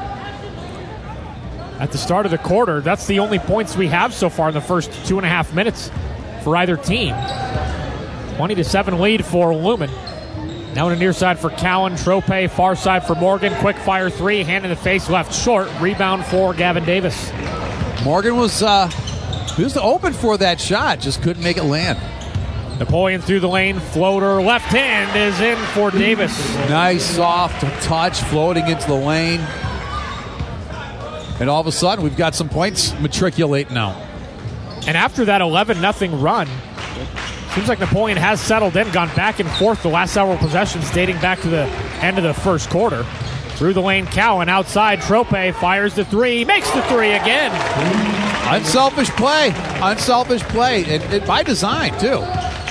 at the start of the quarter, that's the only points we have so far in the first two and a half minutes for either team. twenty to seven lead for Lumen. Now on the near side for Cowan, Trope, far side for Morgan. Quick fire three, hand in the face, left short. Rebound for Gavin Davis. Morgan was uh, he was open for that shot, just couldn't make it land. Napoleon through the lane, floater, left hand is in for Davis. Nice soft touch, floating into the lane. And all of a sudden, we've got some points matriculating now. And after that eleven nothing run, seems like Napoleon has settled in, gone back and forth the last several possessions dating back to the end of the first quarter. Through the lane, Cowan outside. Trope fires the three, makes the three again. Unselfish play. Unselfish play. And, and by design, too.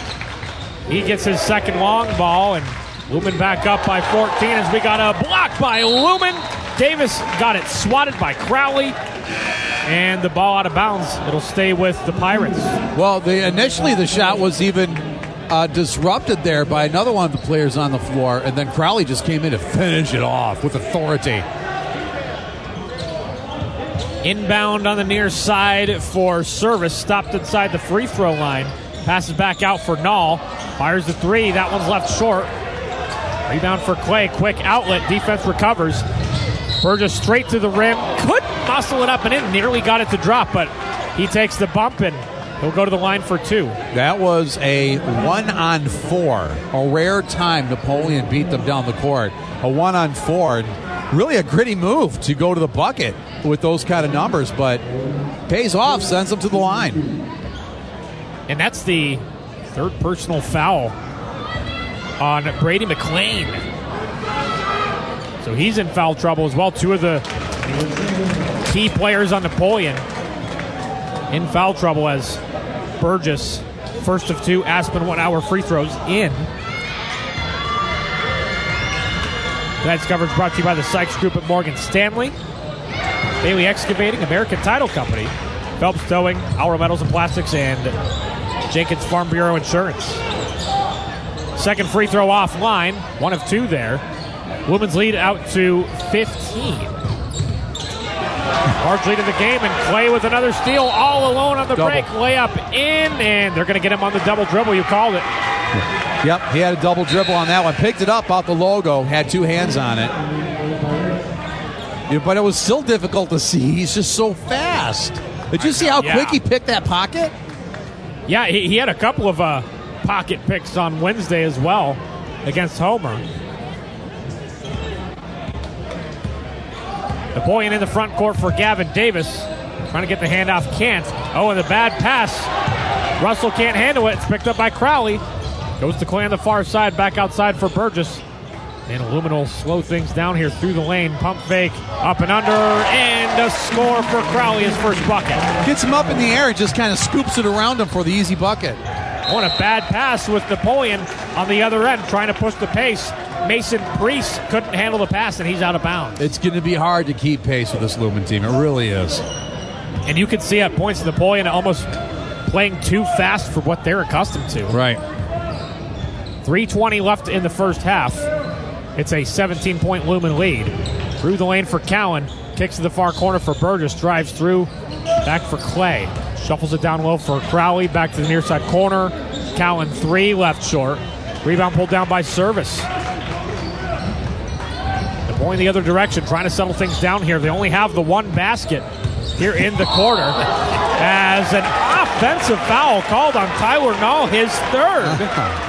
He gets his second long ball, and Lumen back up by fourteen as we got a block by Lumen. Davis got it swatted by Crowley. And the ball out of bounds. It'll stay with the Pirates. Well, the, initially the shot was even uh, disrupted there by another one of the players on the floor, and then Crowley just came in to finish it off with authority. Inbound on the near side for service. Stopped inside the free throw line. Passes back out for Nall. Fires the three. That one's left short. Rebound for Clay. Quick outlet. Defense recovers. Burgess straight to the rim. Couldn't muscle it up and in. Nearly got it to drop, but he takes the bump and he'll go to the line for two. That was a one on four. A rare time Napoleon beat them down the court. A one on four. Really a gritty move to go to the bucket with those kind of numbers, but pays off, sends them to the line. And that's the third personal foul on Brady McLean. So he's in foul trouble as well. Two of the key players on Napoleon in foul trouble as Burgess, first of two Aspen one-hour free throws in. Tonight's coverage brought to you by the Sykes Group at Morgan Stanley, Bailey Excavating, American Title Company, Phelps Towing, Our Metals and Plastics, and Jenkins Farm Bureau Insurance. Second free throw offline, one of two there. Women's lead out to fifteen. Large lead in the game, and Clay with another steal, all alone on the Double. break. Layup in, and they're going to get him on the double dribble. You called it. Yep, he had a double dribble on that one. Picked it up out the logo, had two hands on it. Yeah, but it was still difficult to see. He's just so fast. Did you see how Yeah. quick he picked that pocket? Yeah, he, he had a couple of uh, pocket picks on Wednesday as well against Homer. Napoleon in the front court for Gavin Davis. Trying to get the handoff, can't. Oh, and the bad pass. Russell can't handle it. It's picked up by Crowley. Goes to Clay on the far side, back outside for Burgess. And Illumin will slow things down here through the lane. Pump fake, up and under, and a score for Crowley, his first bucket. Gets him up in the air and just kind of scoops it around him for the easy bucket. What a bad pass with Napoleon on the other end, trying to push the pace. Mason Priest couldn't handle the pass, and he's out of bounds. It's going to be hard to keep pace with this Lumen team. It really is. And you can see at points Napoleon almost playing too fast for what they're accustomed to. Right. three twenty left in the first half. It's a seventeen-point Lumen lead. Through the lane for Cowan. Kicks to the far corner for Burgess. Drives through. Back for Clay. Shuffles it down low for Crowley. Back to the near side corner. Cowan three, left short. Rebound pulled down by Service. They're going the other direction, trying to settle things down here. They only have the one basket here in the quarter. As an offensive foul called on Tyler Nall, his third.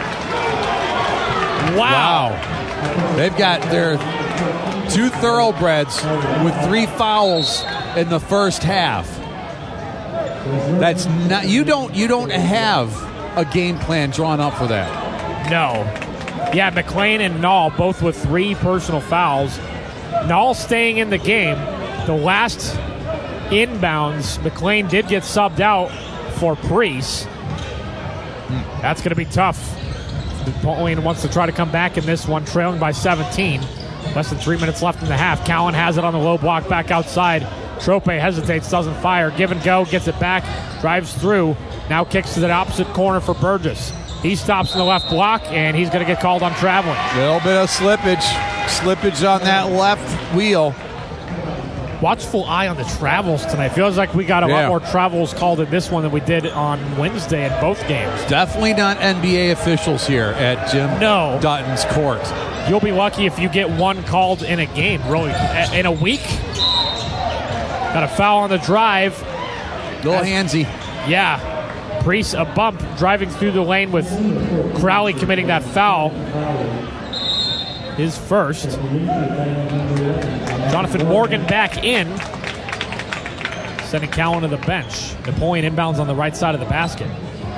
Wow. Wow. They've got their two thoroughbreds with three fouls in the first half. That's not you don't you don't have a game plan drawn up for that. No. Yeah, McLean and Nall both with three personal fouls. Nall staying in the game. The last inbounds, McLean did get subbed out for Priest. That's going to be tough. Napoleon wants to try to come back in this one, trailing by seventeen. Less than three minutes left in the half. Cowan has it on the low block back outside. Trope hesitates, doesn't fire. Give and go, gets it back, drives through. Now kicks to the opposite corner for Burgess. He stops in the left block, and he's going to get called on traveling. A little bit of slippage. Slippage on that left wheel. Watchful eye on the travels tonight. Feels like we got a Yeah. lot more travels called in this one than we did on Wednesday in both games. Definitely not N B A officials here at Jim No. Dutton's court. You'll be lucky if you get one called in a game, really. In a week, got a foul on the drive. Little handsy. Yeah. Priest, a bump, driving through the lane with Crowley committing that foul. His first. Jonathan Morgan back in. Sending Cowan to the bench. Napoleon inbounds on the right side of the basket.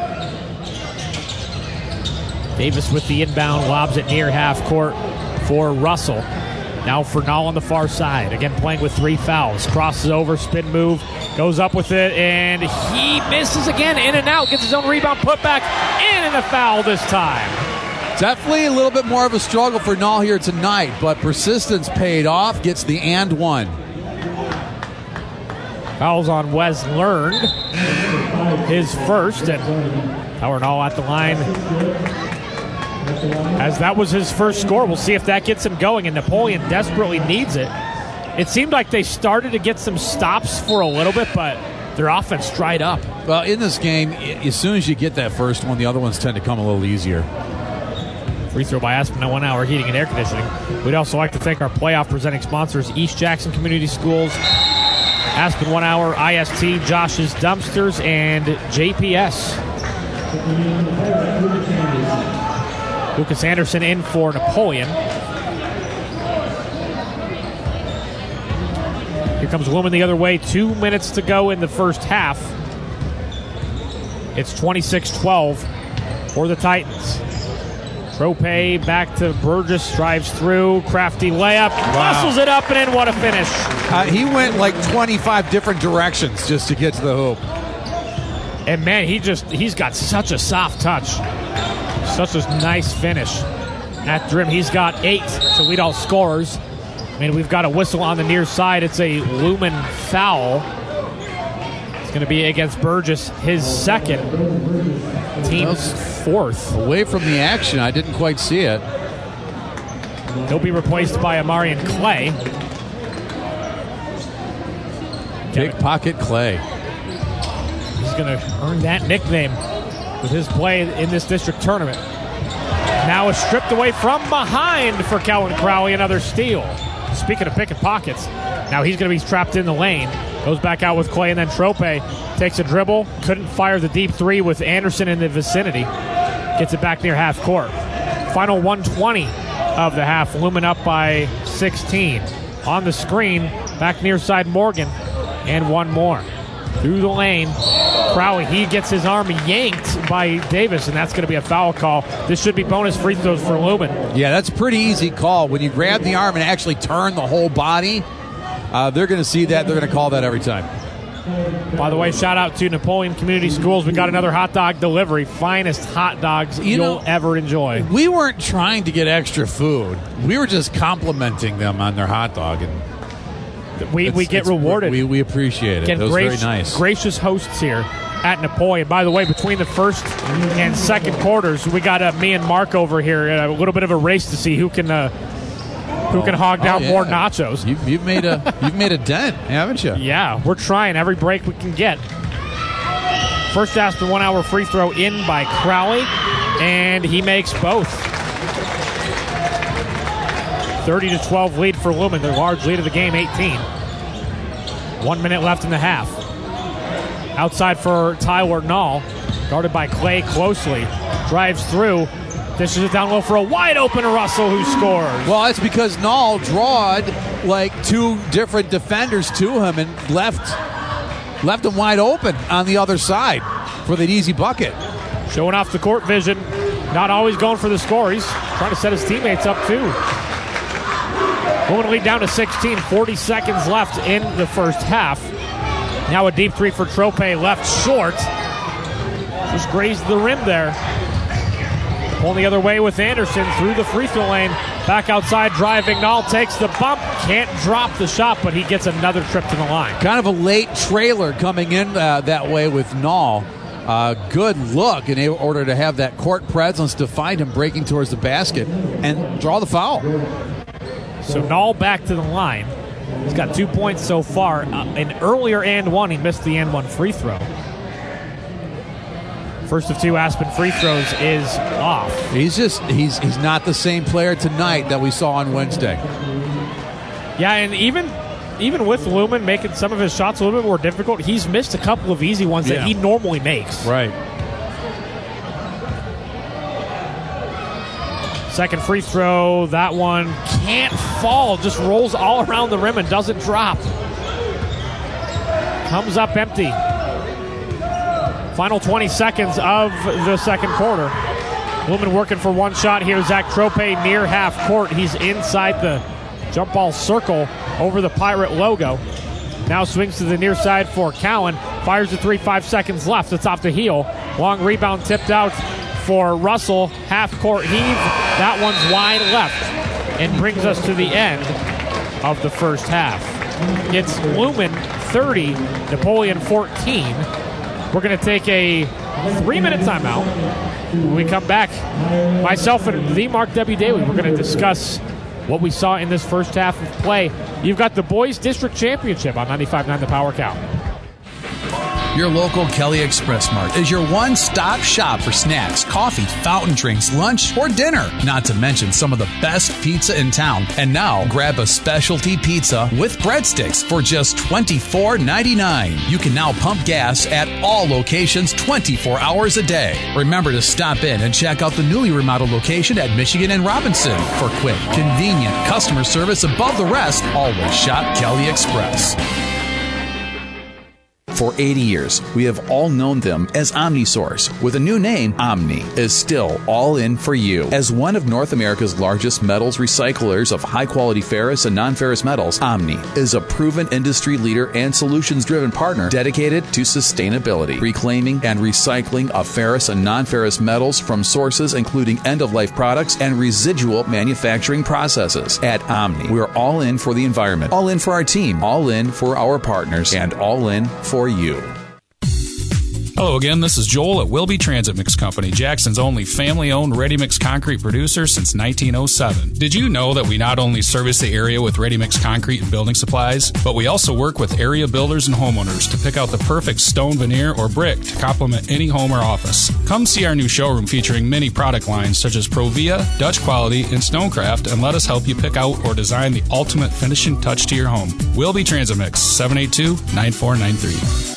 Davis with the inbound, lobs it near half court for Russell. Now for Nall on the far side. Again playing with three fouls. Crosses over, spin move, goes up with it, and he misses again. In and out, gets his own rebound, put back in, and a foul this time. Definitely a little bit more of a struggle for Nall here tonight, but persistence paid off, gets the and one. Fouls on Wes Learned. His first, and Howard Nall at the line. As that was his first score, we'll see if that gets him going, and Napoleon desperately needs it. It seemed like they started to get some stops for a little bit, but their offense dried up. Well, in this game, as soon as you get that first one, the other ones tend to come a little easier. Free throw by Aspen at One Hour Heating and Air Conditioning. We'd also like to thank our playoff presenting sponsors, East Jackson Community Schools, Aspen One Hour, I S T, Josh's Dumpsters, and J P S. Lucas Anderson in for Napoleon. Here comes Lumen the other way. Two minutes to go in the first half. It's twenty-six twelve for the Titans. Trope back to Burgess, drives through, crafty layup, Wow. muscles it up, and in. What a finish. Uh, he went like twenty-five different directions just to get to the hoop. And man, he just, he's got such a soft touch. Such a nice finish at the rim. He's got eight to lead all scorers. And we've got a whistle on the near side. It's a Lumen foul. It's going to be against Burgess, his second, team's fourth. Away from the action, I didn't quite see it. He'll be replaced by Amarian Clay. Pickpocket Clay. He's going to earn that nickname with his play in this district tournament. Now is stripped away from behind for Kellen Crowley, another steal. Speaking of picking pockets, now he's going to be trapped in the lane. Goes back out with Clay, and then Trope takes a dribble. Couldn't fire the deep three with Anderson in the vicinity. Gets it back near half court. Final one twenty of the half. Lumen up by sixteen. On the screen, back near side Morgan, and one more. Through the lane, Crowley, he gets his arm yanked by Davis, and that's going to be a foul call. This should be bonus free throws for Lumen. Yeah, that's a pretty easy call. When you grab the arm and actually turn the whole body, uh, they're going to see that. They're going to call that every time. By the way, shout out to Napoleon Community Schools. We got another hot dog delivery. Finest hot dogs You you'll know, ever enjoy. We weren't trying to get extra food. We were just complimenting them on their hot dog. And we, it's, we get it's, rewarded. We, we appreciate it. Get That was gracious, very nice. Gracious hosts here at Napoleon. By the way, between the first and second quarters, we got uh, me and Mark over here. A little bit of a race to see who can uh, who can hog down Oh, yeah. more nachos. You've, you've made a you've made a dent, haven't you? Yeah, we're trying every break we can get. First Aspen one-hour free throw in by Crowley, and he makes both. thirty to twelve lead for Lumen, their large lead of the game, eighteen. One minute left in the half. Outside for Tyler Nall, guarded by Clay closely. Drives through, dishes it down low for a wide-open Russell, who scores. Well, that's because Nall drawed like two different defenders to him and left left him wide open on the other side for that easy bucket. Showing off the court vision, not always going for the score. He's trying to set his teammates up too. Going to lead down to sixteen, forty seconds left in the first half. Now a deep three for Trope, left short. Just grazed the rim there. Pulling the other way with Anderson through the free throw lane. Back outside, driving. Nall takes the bump. Can't drop the shot, but he gets another trip to the line. Kind of a late trailer coming in uh, that way with Nall. Uh, good look in order to have that court presence to find him breaking towards the basket and draw the foul. So Nall back to the line. He's got two points so far. Uh, an earlier and one, he missed the and one free throw. First of two Aspen free throws is off. He's just he's he's not the same player tonight that we saw on Wednesday. Yeah, and even even with Lumen making some of his shots a little bit more difficult, he's missed a couple of easy ones Yeah. that he normally makes. Right. Second free throw, that one can't fall, just rolls all around the rim and doesn't drop. Comes up empty. Final twenty seconds of the second quarter. Lumen working for one shot here. Zach Trope near half court. He's inside the jump ball circle over the Pirate logo. Now swings to the near side for Cowan. Fires the three, five seconds left. It's off the heel. Long rebound tipped out for Russell. Half court heave. That one's wide left and brings us to the end of the first half. It's Lumen thirty, Napoleon fourteen. We're going to take a three-minute timeout. When we come back, myself and the Mark W. Daly, we're going to discuss what we saw in this first half of play. You've got the Boys District Championship on ninety-five point nine The Power Cow. Your local Kelly Express Mart is your one-stop shop for snacks, coffee, fountain drinks, lunch, or dinner. Not to mention some of the best pizza in town. And now, grab a specialty pizza with breadsticks for just twenty-four ninety-nine. You can now pump gas at all locations twenty-four hours a day. Remember to stop in and check out the newly remodeled location at Michigan and Robinson. For quick, convenient customer service above the rest, always shop Kelly Express. For eighty years, we have all known them as OmniSource. With a new name, Omni is still all in for you. As one of North America's largest metals recyclers of high-quality ferrous and non-ferrous metals, Omni is a proven industry leader and solutions-driven partner dedicated to sustainability, reclaiming and recycling of ferrous and non-ferrous metals from sources including end-of-life products and residual manufacturing processes. At Omni, we're all in for the environment, all in for our team, all in for our partners, and all in for you. Hello again, this is Joel at Wilby Transit Mix Company, Jackson's only family-owned ready-mix concrete producer since nineteen oh seven. Did you know that we not only service the area with ready-mix concrete and building supplies, but we also work with area builders and homeowners to pick out the perfect stone veneer or brick to complement any home or office. Come see our new showroom featuring many product lines such as Provia, Dutch Quality, and Stonecraft, and let us help you pick out or design the ultimate finishing touch to your home. Wilby Transit Mix, seven eight two, nine four nine three.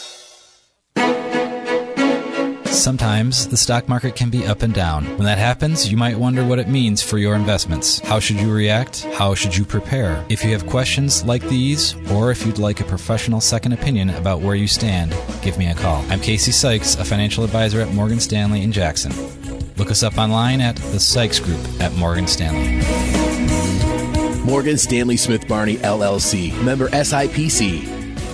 Sometimes the stock market can be up and down. When that happens, you might wonder what it means for your investments. How should you react? How should you prepare? If you have questions like these, or if you'd like a professional second opinion about where you stand, give me a call. I'm Casey Sykes, a financial advisor at Morgan Stanley in Jackson. Look us up online at the Sykes Group at Morgan Stanley. Morgan Stanley Smith Barney, L L C. Member S I P C.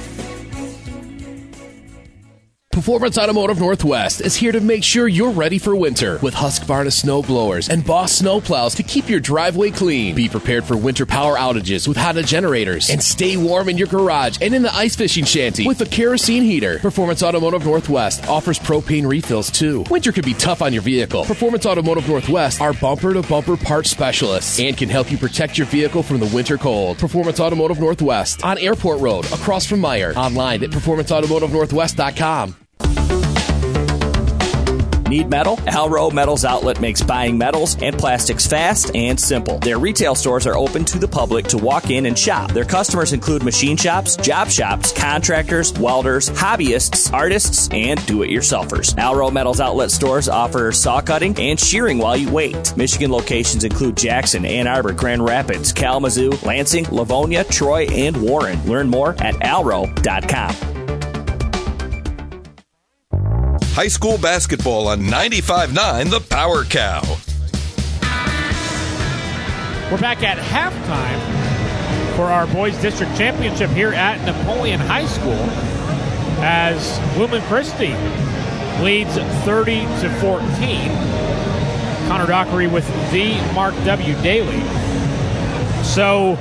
Performance Automotive Northwest is here to make sure you're ready for winter with Husqvarna snow blowers and Boss snow plows to keep your driveway clean. Be prepared for winter power outages with Honda generators and stay warm in your garage and in the ice fishing shanty with a kerosene heater. Performance Automotive Northwest offers propane refills too. Winter can be tough on your vehicle. Performance Automotive Northwest are bumper-to-bumper parts specialists and can help you protect your vehicle from the winter cold. Performance Automotive Northwest on Airport Road across from Meyer. Online at performance automotive northwest dot com. Need metal? Alro Metals Outlet makes buying metals and plastics fast and simple. Their retail stores are open to the public to walk in and shop. Their customers include machine shops, job shops, contractors, welders, hobbyists, artists, and do-it-yourselfers. Alro Metals Outlet stores offer saw cutting and shearing while you wait. Michigan locations include Jackson, Ann Arbor, Grand Rapids, Kalamazoo, Lansing, Livonia, Troy, and Warren. Learn more at alro dot com. High school basketball on ninety-five point nine The Power Cow. We're back at halftime for our boys district championship here at Napoleon High School as Lumen Christi leads thirty to fourteen. Connor Dockery with the Mark W. Daly. So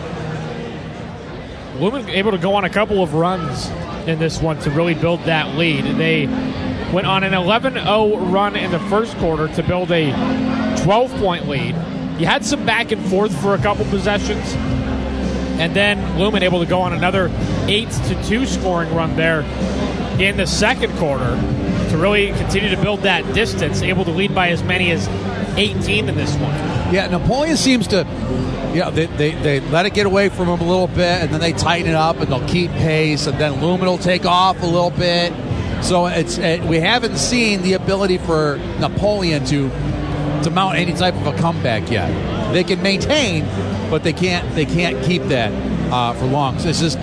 Lumen able to go on a couple of runs in this one to really build that lead. They went on an eleven oh run in the first quarter to build a twelve-point lead. You had some back and forth for a couple possessions, and then Lumen able to go on another eight to two scoring run there in the second quarter to really continue to build that distance, able to lead by as many as eighteen in this one. Yeah, Napoleon seems to, you know, they, they, they let it get away from them a little bit, and then they tighten it up, and they'll keep pace, and then Lumen will take off a little bit. So it's it, we haven't seen the ability for Napoleon to to mount any type of a comeback yet. They can maintain, but they can't they can't keep that uh, for long. So it's just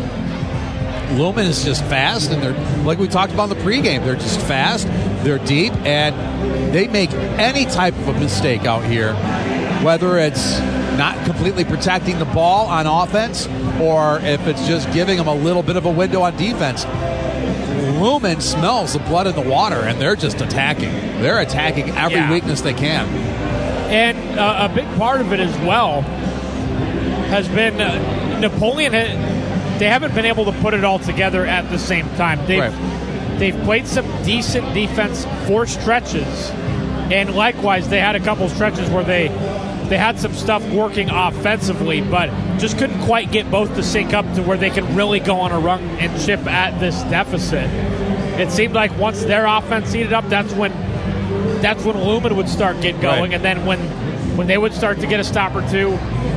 Lumen is just fast, and they're like we talked about in the pregame. They're just fast, they're deep, and they make any type of a mistake out here, whether it's not completely protecting the ball on offense or if it's just giving them a little bit of a window on defense. Lumen smells the blood in the water, and they're just attacking. They're attacking every yeah. weakness they can. And uh, a big part of it as well has been uh, Napoleon. Ha- they haven't been able to put it all together at the same time. They've, right. they've played some decent defense for stretches, and likewise, they had a couple stretches where they they had some stuff working offensively, but just couldn't quite get both to sync up to where they could really go on a run and chip at this deficit. It seemed like once their offense heated up, that's when that's when Lumen would start get going, right. and then when when they would start to get a stop or two,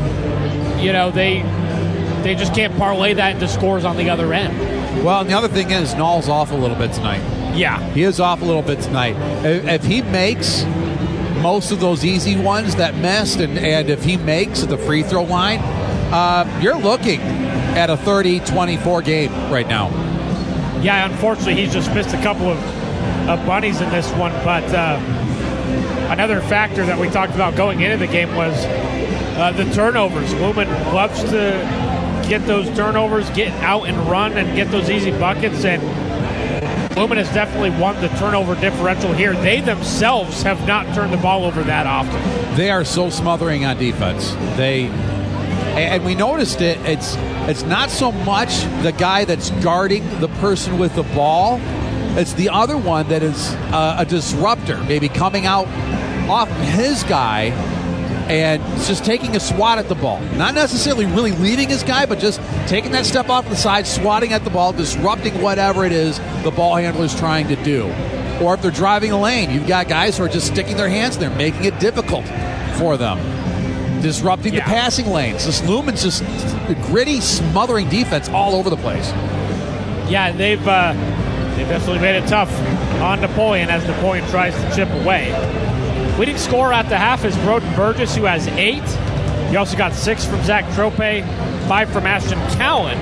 you know, they they just can't parlay that into scores on the other end. Well, and the other thing is, Null's off a little bit tonight. Yeah. He is off a little bit tonight. If he makes most of those easy ones that missed, and, and if he makes at the free throw line, uh, you're looking at a thirty twenty-four game right now. Yeah, unfortunately, he's just missed a couple of, of bunnies in this one. But uh, another factor that we talked about going into the game was uh, the turnovers. Lumen loves to get those turnovers, get out and run, and get those easy buckets. And Lumen has definitely won the turnover differential here. They themselves have not turned the ball over that often. They are so smothering on defense. They, and we noticed it. It's it's not so much the guy that's guarding the person with the ball. It's the other one that is uh, a disruptor, maybe coming out off his guy and just taking a swat at the ball. Not necessarily really leading his guy, but just taking that step off to the side, swatting at the ball, disrupting whatever it is the ball handler is trying to do. Or if they're driving a lane, you've got guys who are just sticking their hands there, making it difficult for them. Disrupting yeah. the passing lanes. This Lumen's just gritty, smothering defense all over the place. Yeah, they've uh, they've definitely made it tough on Napoleon as Napoleon tries to chip away. Leading scorer at the half is Broden Burgess, who has eight. You also got six from Zach Trope, five from Ashton Cowan,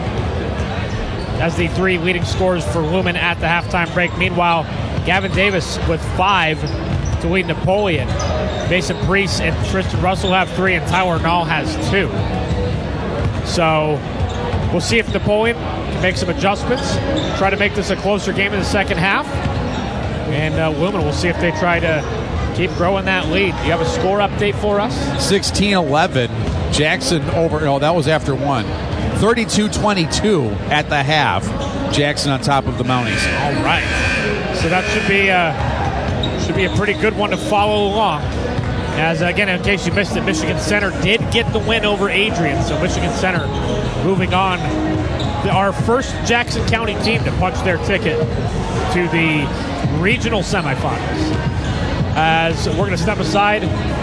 as the three leading scorers for Lumen at the halftime break. Meanwhile, Gavin Davis with five to lead Napoleon. Mason Priest and Tristan Russell have three, and Tyler Nall has two. So we'll see if Napoleon can make some adjustments, try to make this a closer game in the second half. And uh, Lumen, we'll see if they try to keep growing that lead. Do you have a score update for us? sixteen eleven. Jackson over, no, that was after one. thirty-two twenty-two at the half. Jackson on top of the Mounties. All right. So that should be a, should be a pretty good one to follow along. As, again, in case you missed it, Michigan Center did get the win over Adrian. So Michigan Center moving on. Our first Jackson County team to punch their ticket to the regional semifinals. As we're going to step aside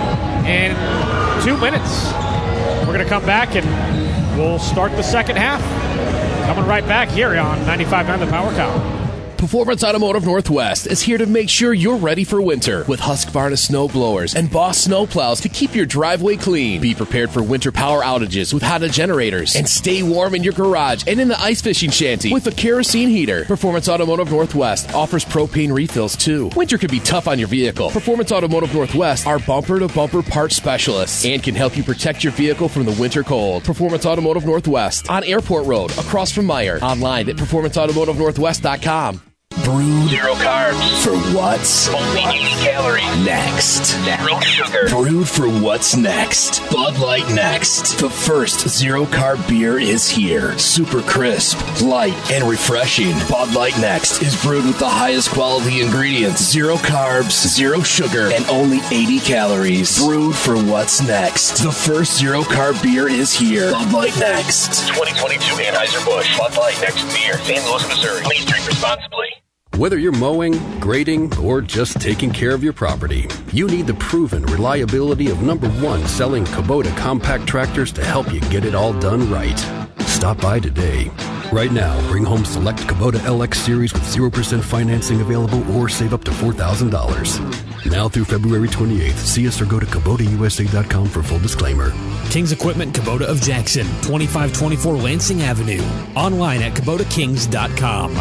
in two minutes. We're going to come back and we'll start the second half. Coming right back here on ninety-five point nine The Power Cow. Performance Automotive Northwest is here to make sure you're ready for winter with Husqvarna snow blowers and Boss snow plows to keep your driveway clean. Be prepared for winter power outages with Honda generators and stay warm in your garage and in the ice fishing shanty with a kerosene heater. Performance Automotive Northwest offers propane refills too. Winter can be tough on your vehicle. Performance Automotive Northwest are bumper-to-bumper parts specialists and can help you protect your vehicle from the winter cold. Performance Automotive Northwest on Airport Road across from Meyer. Online at performance automotive northwest dot com. Brewed zero carbs for what's only eighty calories. Next, zero sugar. Brewed for what's next. Bud Light Next. The first zero carb beer is here. Super crisp, light, and refreshing. Bud Light Next is brewed with the highest quality ingredients. Zero carbs, zero sugar, and only eighty calories. Brewed for what's next. The first zero carb beer is here. Bud Light Next. twenty twenty-two Anheuser-Busch Bud Light Next beer. Saint Louis, Missouri. Please drink responsibly. Whether you're mowing, grading, or just taking care of your property, you need the proven reliability of number one selling Kubota compact tractors to help you get it all done right. Stop by today. Right now, bring home select Kubota L X Series with zero percent financing available or save up to four thousand dollars. Now through February twenty-eighth, see us or go to Kubota U S A dot com for full disclaimer. Kings Equipment Kubota of Jackson, twenty-five twenty-four Lansing Avenue. Online at kubota kings dot com.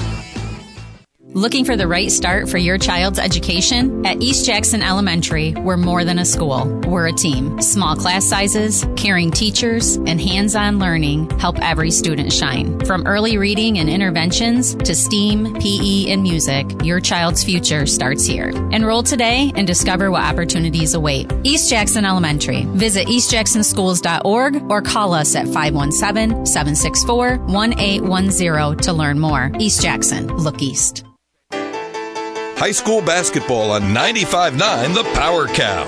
Looking for the right start for your child's education? At East Jackson Elementary, we're more than a school. We're a team. Small class sizes, caring teachers, and hands-on learning help every student shine. From early reading and interventions to STEAM, P E, and music, your child's future starts here. Enroll today and discover what opportunities await. East Jackson Elementary. Visit east jackson schools dot org or call us at five one seven, seven six four, one eight one zero to learn more. East Jackson. Look east. High school basketball on ninety-five point nine The Power Cow.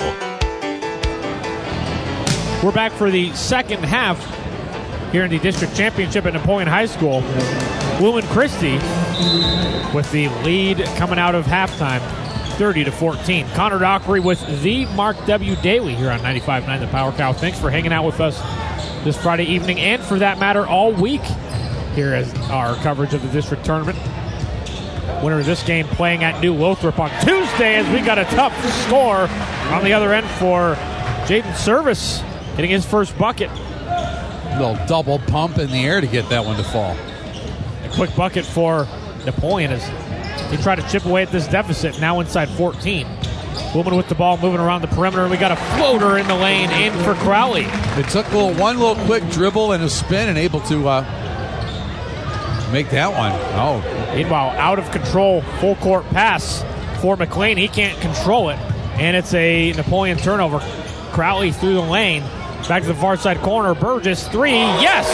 We're back for the second half here in the district championship at Napoleon High School. Lumen Christi with the lead coming out of halftime, thirty to fourteen. Connor Dockery with the Mark W. Daly here on ninety-five point nine The Power Cow. Thanks for hanging out with us this Friday evening and, for that matter, all week here as our coverage of the district tournament. Winner of this game playing at New Lothrop on Tuesday as we got a tough score on the other end for Jaden Service hitting his first bucket. A little double pump in the air to get that one to fall. A quick bucket for Napoleon is he tried to chip away at this deficit, now inside fourteen. Lumen with the ball, moving around the perimeter, and we got a floater in the lane in for Crowley. It took a little, one little quick dribble and a spin and able to uh, make that one. Oh. Meanwhile, out of control, full court pass for McLean. He can't control it, and it's a Napoleon turnover. Crowley through the lane, back to the far side corner. Burgess, three, yes!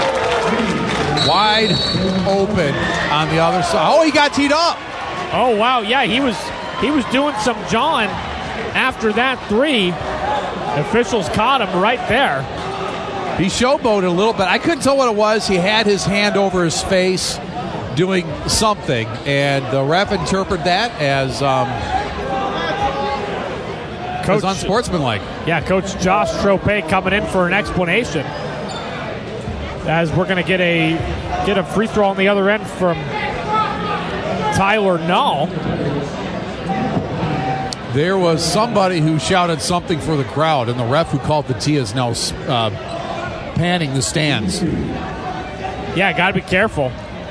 Wide open on the other side. Oh, he got teed up. Oh, wow, yeah, he was he was doing some jawing after that three. Officials caught him right there. He showboated a little bit. I couldn't tell what it was. He had his hand over his face doing something, and the ref interpreted that as, um, Coach, as unsportsmanlike. Yeah, Coach Josh Trope coming in for an explanation, as we're going to get a get a free throw on the other end from Tyler Null. There was somebody who shouted something for the crowd, and the ref who called the T is now uh, panning the stands. Yeah, got to be careful.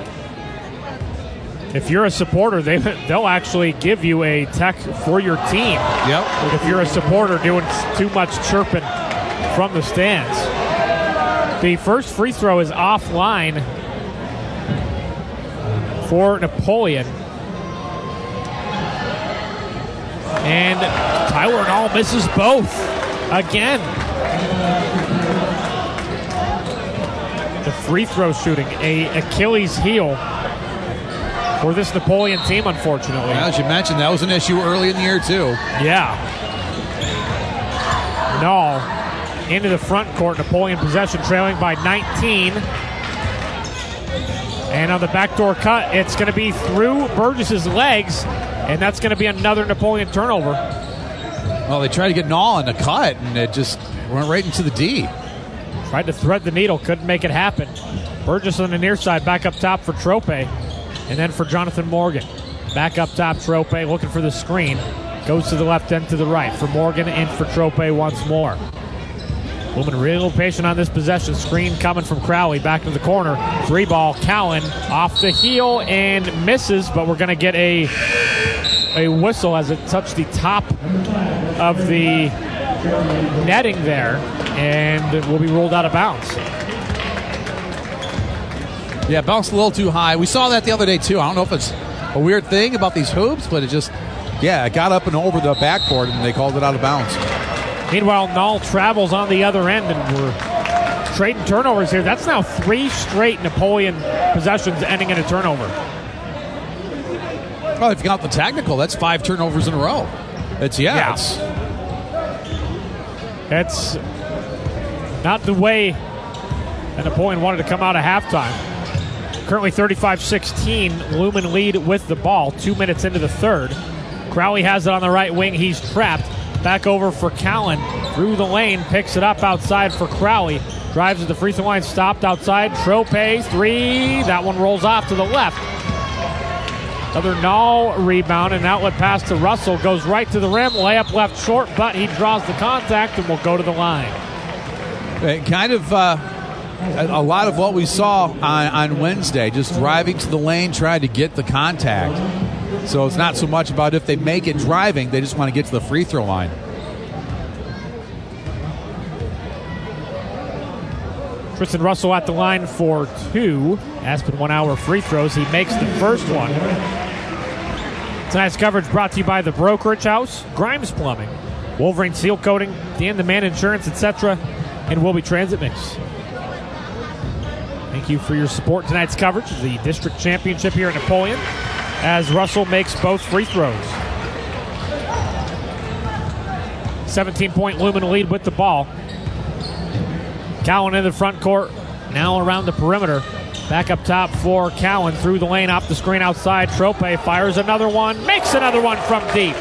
If you're a supporter, they, they'll actually give you a tech for your team. Yep. If you're a supporter doing too much chirping from the stands. The first free throw is offline for Napoleon. And Tyler Null misses both again. The free throw shooting, a Achilles heel for this Napoleon team, unfortunately. As you mentioned, that was an issue early in the year, too. Yeah. Null into the front court. Napoleon possession, trailing by nineteen. And on the backdoor cut, it's going to be through Burgess's legs, and that's going to be another Napoleon turnover. Well, they tried to get Null in the cut, and it just went right into the D. Tried to thread the needle, couldn't make it happen. Burgess on the near side, back up top for Trope. And then for Jonathan Morgan. Back up top, Trope looking for the screen. Goes to the left end to the right. For Morgan and for Trope once more. Lumen real patient on this possession. Screen coming from Crowley. Back to the corner. Three ball, Cowan off the heel and misses, but we're going to get a, a whistle as it touched the top of the netting there, and it will be ruled out of bounds. Yeah, bounced a little too high. We saw that the other day, too. I don't know if it's a weird thing about these hoops, but it just, yeah, it got up and over the backboard, and they called it out of bounds. Meanwhile, Null travels on the other end, and we're trading turnovers here. That's now three straight Napoleon possessions ending in a turnover. Well, if you count the technical, that's five turnovers in a row. It's, yeah, yeah. it's... That's not the way that Napoleon wanted to come out of halftime. Currently thirty-five sixteen, Lumen lead with the ball, two minutes into the third. Crowley has it on the right wing. He's trapped. Back over for Cowan. Through the lane, picks it up outside for Crowley. Drives to the free throw line, stopped outside. Trope, three. That one rolls off to the left. Another Null rebound, an outlet pass to Russell. Goes right to the rim, layup left short, but he draws the contact and will go to the line. It kind of... Uh A lot of what we saw on, on Wednesday, just driving to the lane, trying to get the contact. So it's not so much about if they make it driving, they just want to get to the free throw line. Tristan Russell at the line for two. Aspen one hour free throws. He makes the first one. Tonight's coverage brought to you by the Brokerage House, Grimes Plumbing, Wolverine Seal Coating, Dan the Man Insurance, et cetera, and Wilby Transit Mix. Thank you for your support. Tonight's coverage of the district championship here at Napoleon, as Russell makes both free throws. seventeen-point Lumen lead with the ball. Cowan in the front court, now around the perimeter. Back up top for Cowan, through the lane, off the screen outside. Trope fires another one, makes another one from deep.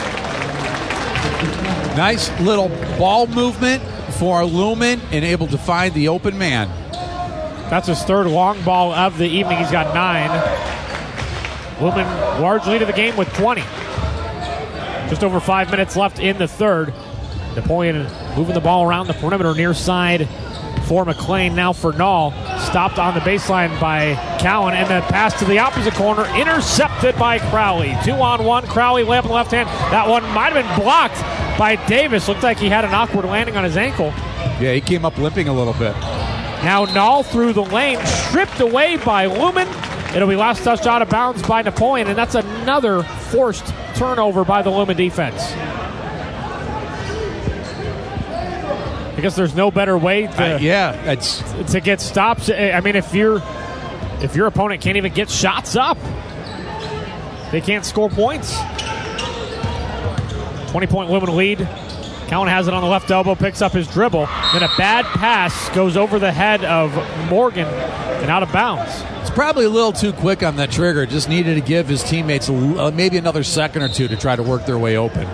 Nice little ball movement for Lumen and able to find the open man. That's his third long ball of the evening. He's got nine. Lumen large lead of the game with twenty. Just over five minutes left in the third. Napoleon moving the ball around the perimeter near side for McLean. Now for Null. stopped on the baseline by Cowan, and then pass to the opposite corner, intercepted by Crowley. Two on one, Crowley layup on the left hand. That one might have been blocked by Davis. Looked like he had an awkward landing on his ankle. Yeah, he came up limping a little bit. Now Nall through the lane, stripped away by Lumen. It'll be last touched out of bounds by Napoleon, and that's another forced turnover by the Lumen defense. I guess there's no better way to uh, yeah, it's to get stops. I mean, if you're if your opponent can't even get shots up, they can't score points. twenty-point Lumen lead. Cowan has it on the left elbow, picks up his dribble. Then a bad pass goes over the head of Morgan and out of bounds. It's probably a little too quick on that trigger. Just needed to give his teammates a, uh, maybe another second or two to try to work their way open.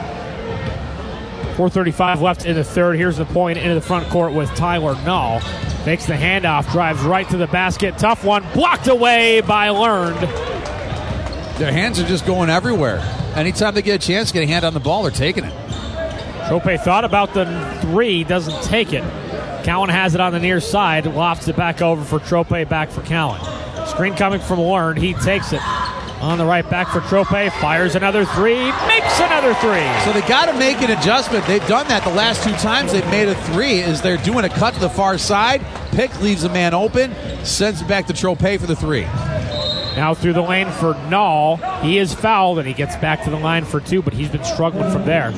four thirty-five left in the third. Here's the point into the front court with Tyler Nall. Makes the handoff, drives right to the basket. Tough one, blocked away by Learned. Their hands are just going everywhere. Anytime they get a chance to get a hand on the ball, they're taking it. Trope thought about the three, doesn't take it. Cowan has it on the near side, lofts it back over for Trope, back for Cowan. Screen coming from Learned, he takes it. On the right, back for Trope, fires another three, makes another three. So they got to make an adjustment. They've done that the last two times they've made a three, is they're doing a cut to the far side. Pick leaves a man open, sends it back to Trope for the three. Now through the lane for Nall. He is fouled, and he gets back to the line for two, but he's been struggling from there.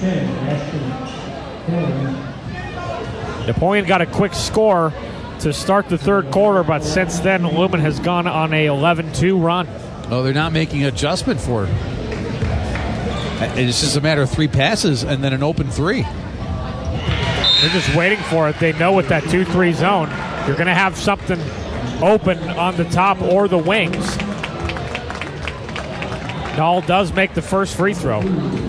Napoleon got a quick score to start the third quarter, but since then, Lumen has gone on a eleven two run. Oh, they're not making an adjustment for it. It's just a matter of three passes and then an open three. They're just waiting for it. They know with that two three zone, you're going to have something open on the top or the wings. Nall does make the first free throw.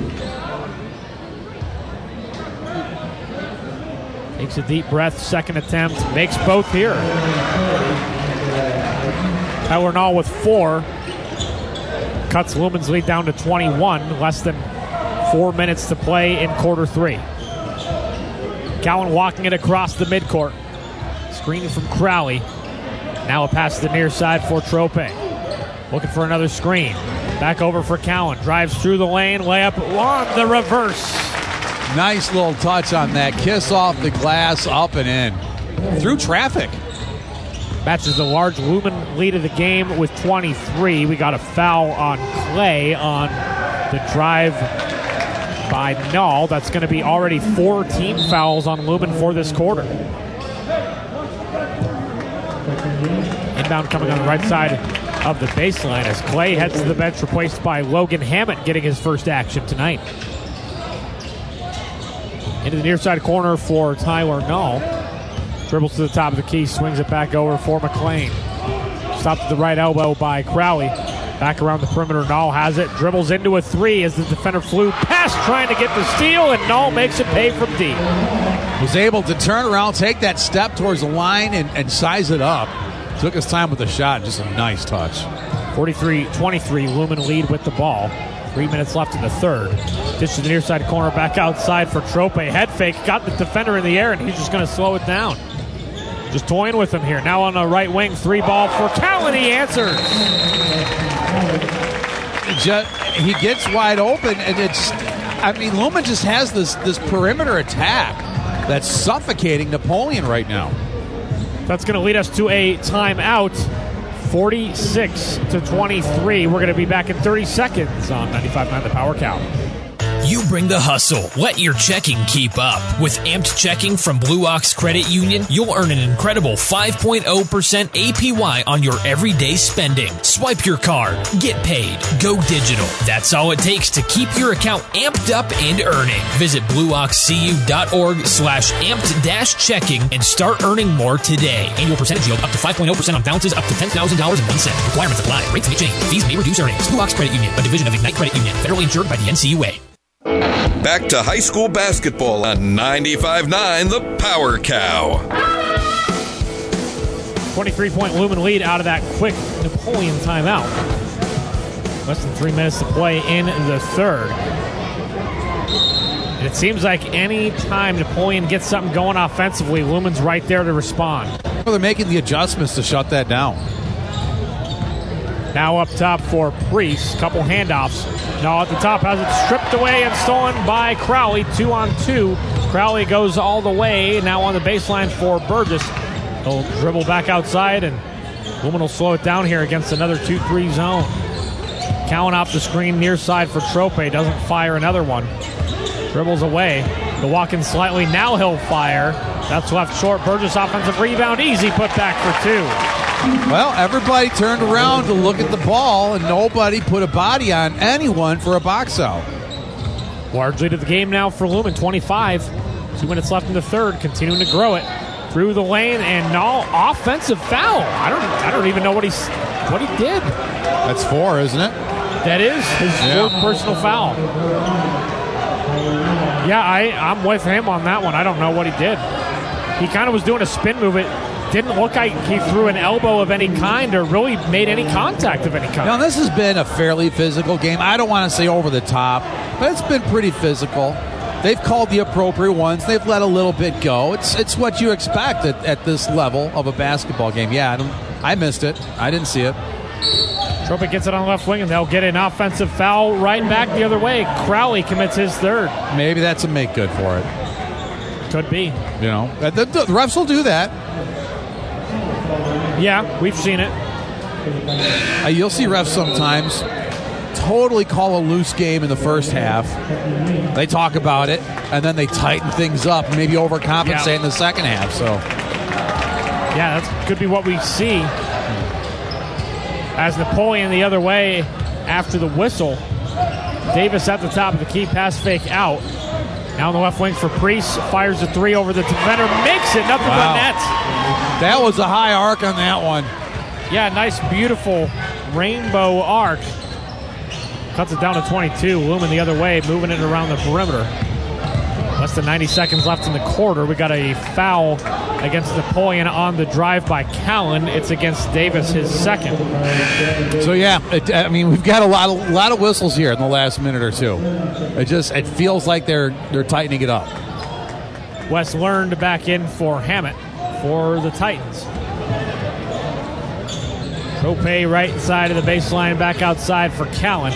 Takes a deep breath, second attempt, makes both here. Tyler Nall with four. Cuts Lumen's lead down to twenty-one, less than four minutes to play in quarter three. Cowan walking it across the midcourt. Screen from Crowley. Now a pass to the near side for Trope. Looking for another screen. Back over for Cowan. Drives through the lane. Layup on the reverse. Nice little touch on that. Kiss off the glass, up and in. Through traffic. Matches the large Lumen lead of the game with twenty-three. We got a foul on Clay on the drive by Nall. That's going to be already four team fouls on Lumen for this quarter. Inbound coming on the right side of the baseline as Clay heads to the bench, replaced by Logan Hammett, getting his first action tonight. Into the near side corner for Tyler Nall. Dribbles to the top of the key, swings it back over for McLean. Stopped at the right elbow by Crowley. Back around the perimeter, Nall has it. Dribbles into a three as the defender flew past, trying to get the steal, and Nall makes it pay from deep. Was able to turn around, take that step towards the line, and, and size it up. Took his time with the shot. Just a nice touch. forty-three twenty-three, Lumen lead with the ball. Three minutes left in the third. Ditch to the near side corner, back outside for Trope. Head fake, got the defender in the air, and he's just going to slow it down. Just toying with him here. Now on the right wing, three ball for Cowan. He answers. Just, he gets wide open, and it's, I mean, Lumen just has this, this perimeter attack that's suffocating Napoleon right now. That's going to lead us to a timeout. forty-six to twenty-three. We're going to be back in thirty seconds on ninety-five point nine The Power Cow. You bring the hustle. Let your checking keep up. With Amped Checking from Blue Ox Credit Union, you'll earn an incredible five point zero percent A P Y on your everyday spending. Swipe your card. Get paid. Go digital. That's all it takes to keep your account amped up and earning. Visit blueoxcu.org slash amped dash checking and start earning more today. Annual percentage yield up to five point zero percent on balances up to ten thousand dollars and one cent. Requirements apply. Rates may change. Fees may reduce earnings. Blue Ox Credit Union, a division of Ignite Credit Union. Federally insured by the N C U A. Back to high school basketball on ninety-five point nine The Power Cow. twenty-three point Lumen lead out of that quick Napoleon timeout. Less than three minutes to play in the third. And it seems like any time Napoleon gets something going offensively, Lumen's right there to respond. Well, they're making the adjustments to shut that down. Now up top for Priest. Couple handoffs. Now at the top has it stripped away and stolen by Crowley. Two on two. Crowley goes all the way. Now on the baseline for Burgess. He'll dribble back outside, and Lumen will slow it down here against another two three zone. Cowan off the screen near side for Trope. Doesn't fire another one. Dribbles away. The walk-in slightly. Now he'll fire. That's left short. Burgess offensive rebound. Easy put back for two. Well, everybody turned around to look at the ball, and nobody put a body on anyone for a box out. Largely to the game now for Lumen. twenty-five. Two minutes left in the third. Continuing to grow it. Through the lane, and no offensive foul. I don't I don't even know what, he's, what he did. That's four, isn't it? That is his yeah. fourth personal foul. Yeah, I, I'm with him on that one. I don't know what he did. He kind of was doing a spin move. It didn't look like he threw an elbow of any kind or really made any contact of any kind. Now, this has been a fairly physical game. I don't want to say over the top, but it's been pretty physical. They've called the appropriate ones. They've let a little bit go. It's it's what you expect at, at this level of a basketball game. Yeah, I, don't, I missed it. I didn't see it. Trope gets it on the left wing, and they'll get an offensive foul right back the other way. Crowley commits his third. Maybe that's a make good for it. Could be. You know, the, the, the refs will do that. Yeah, we've seen it. Uh, you'll see refs sometimes totally call a loose game in the first half. They talk about it, and then they tighten things up and maybe overcompensate yeah. in the second half. So, yeah, that could be what we see. As Napoleon the other way after the whistle. Davis at the top of the key, pass fake out. Now on the left wing for Priest, fires a three over the defender, makes it, nothing wow. but net. That was a high arc on that one. Yeah, nice, beautiful rainbow arc. Cuts it down to twenty-two. Lumen the other way, moving it around the perimeter. Less than ninety seconds left in the quarter. We got a foul against Napoleon on the drive by Callan. It's against Davis, his second. So yeah, it, I mean we've got a lot, of, lot of whistles here in the last minute or two. It just it feels like they're they're tightening it up. West Learned back in for Hammett for the Titans. Trope right side of the baseline, back outside for Callan.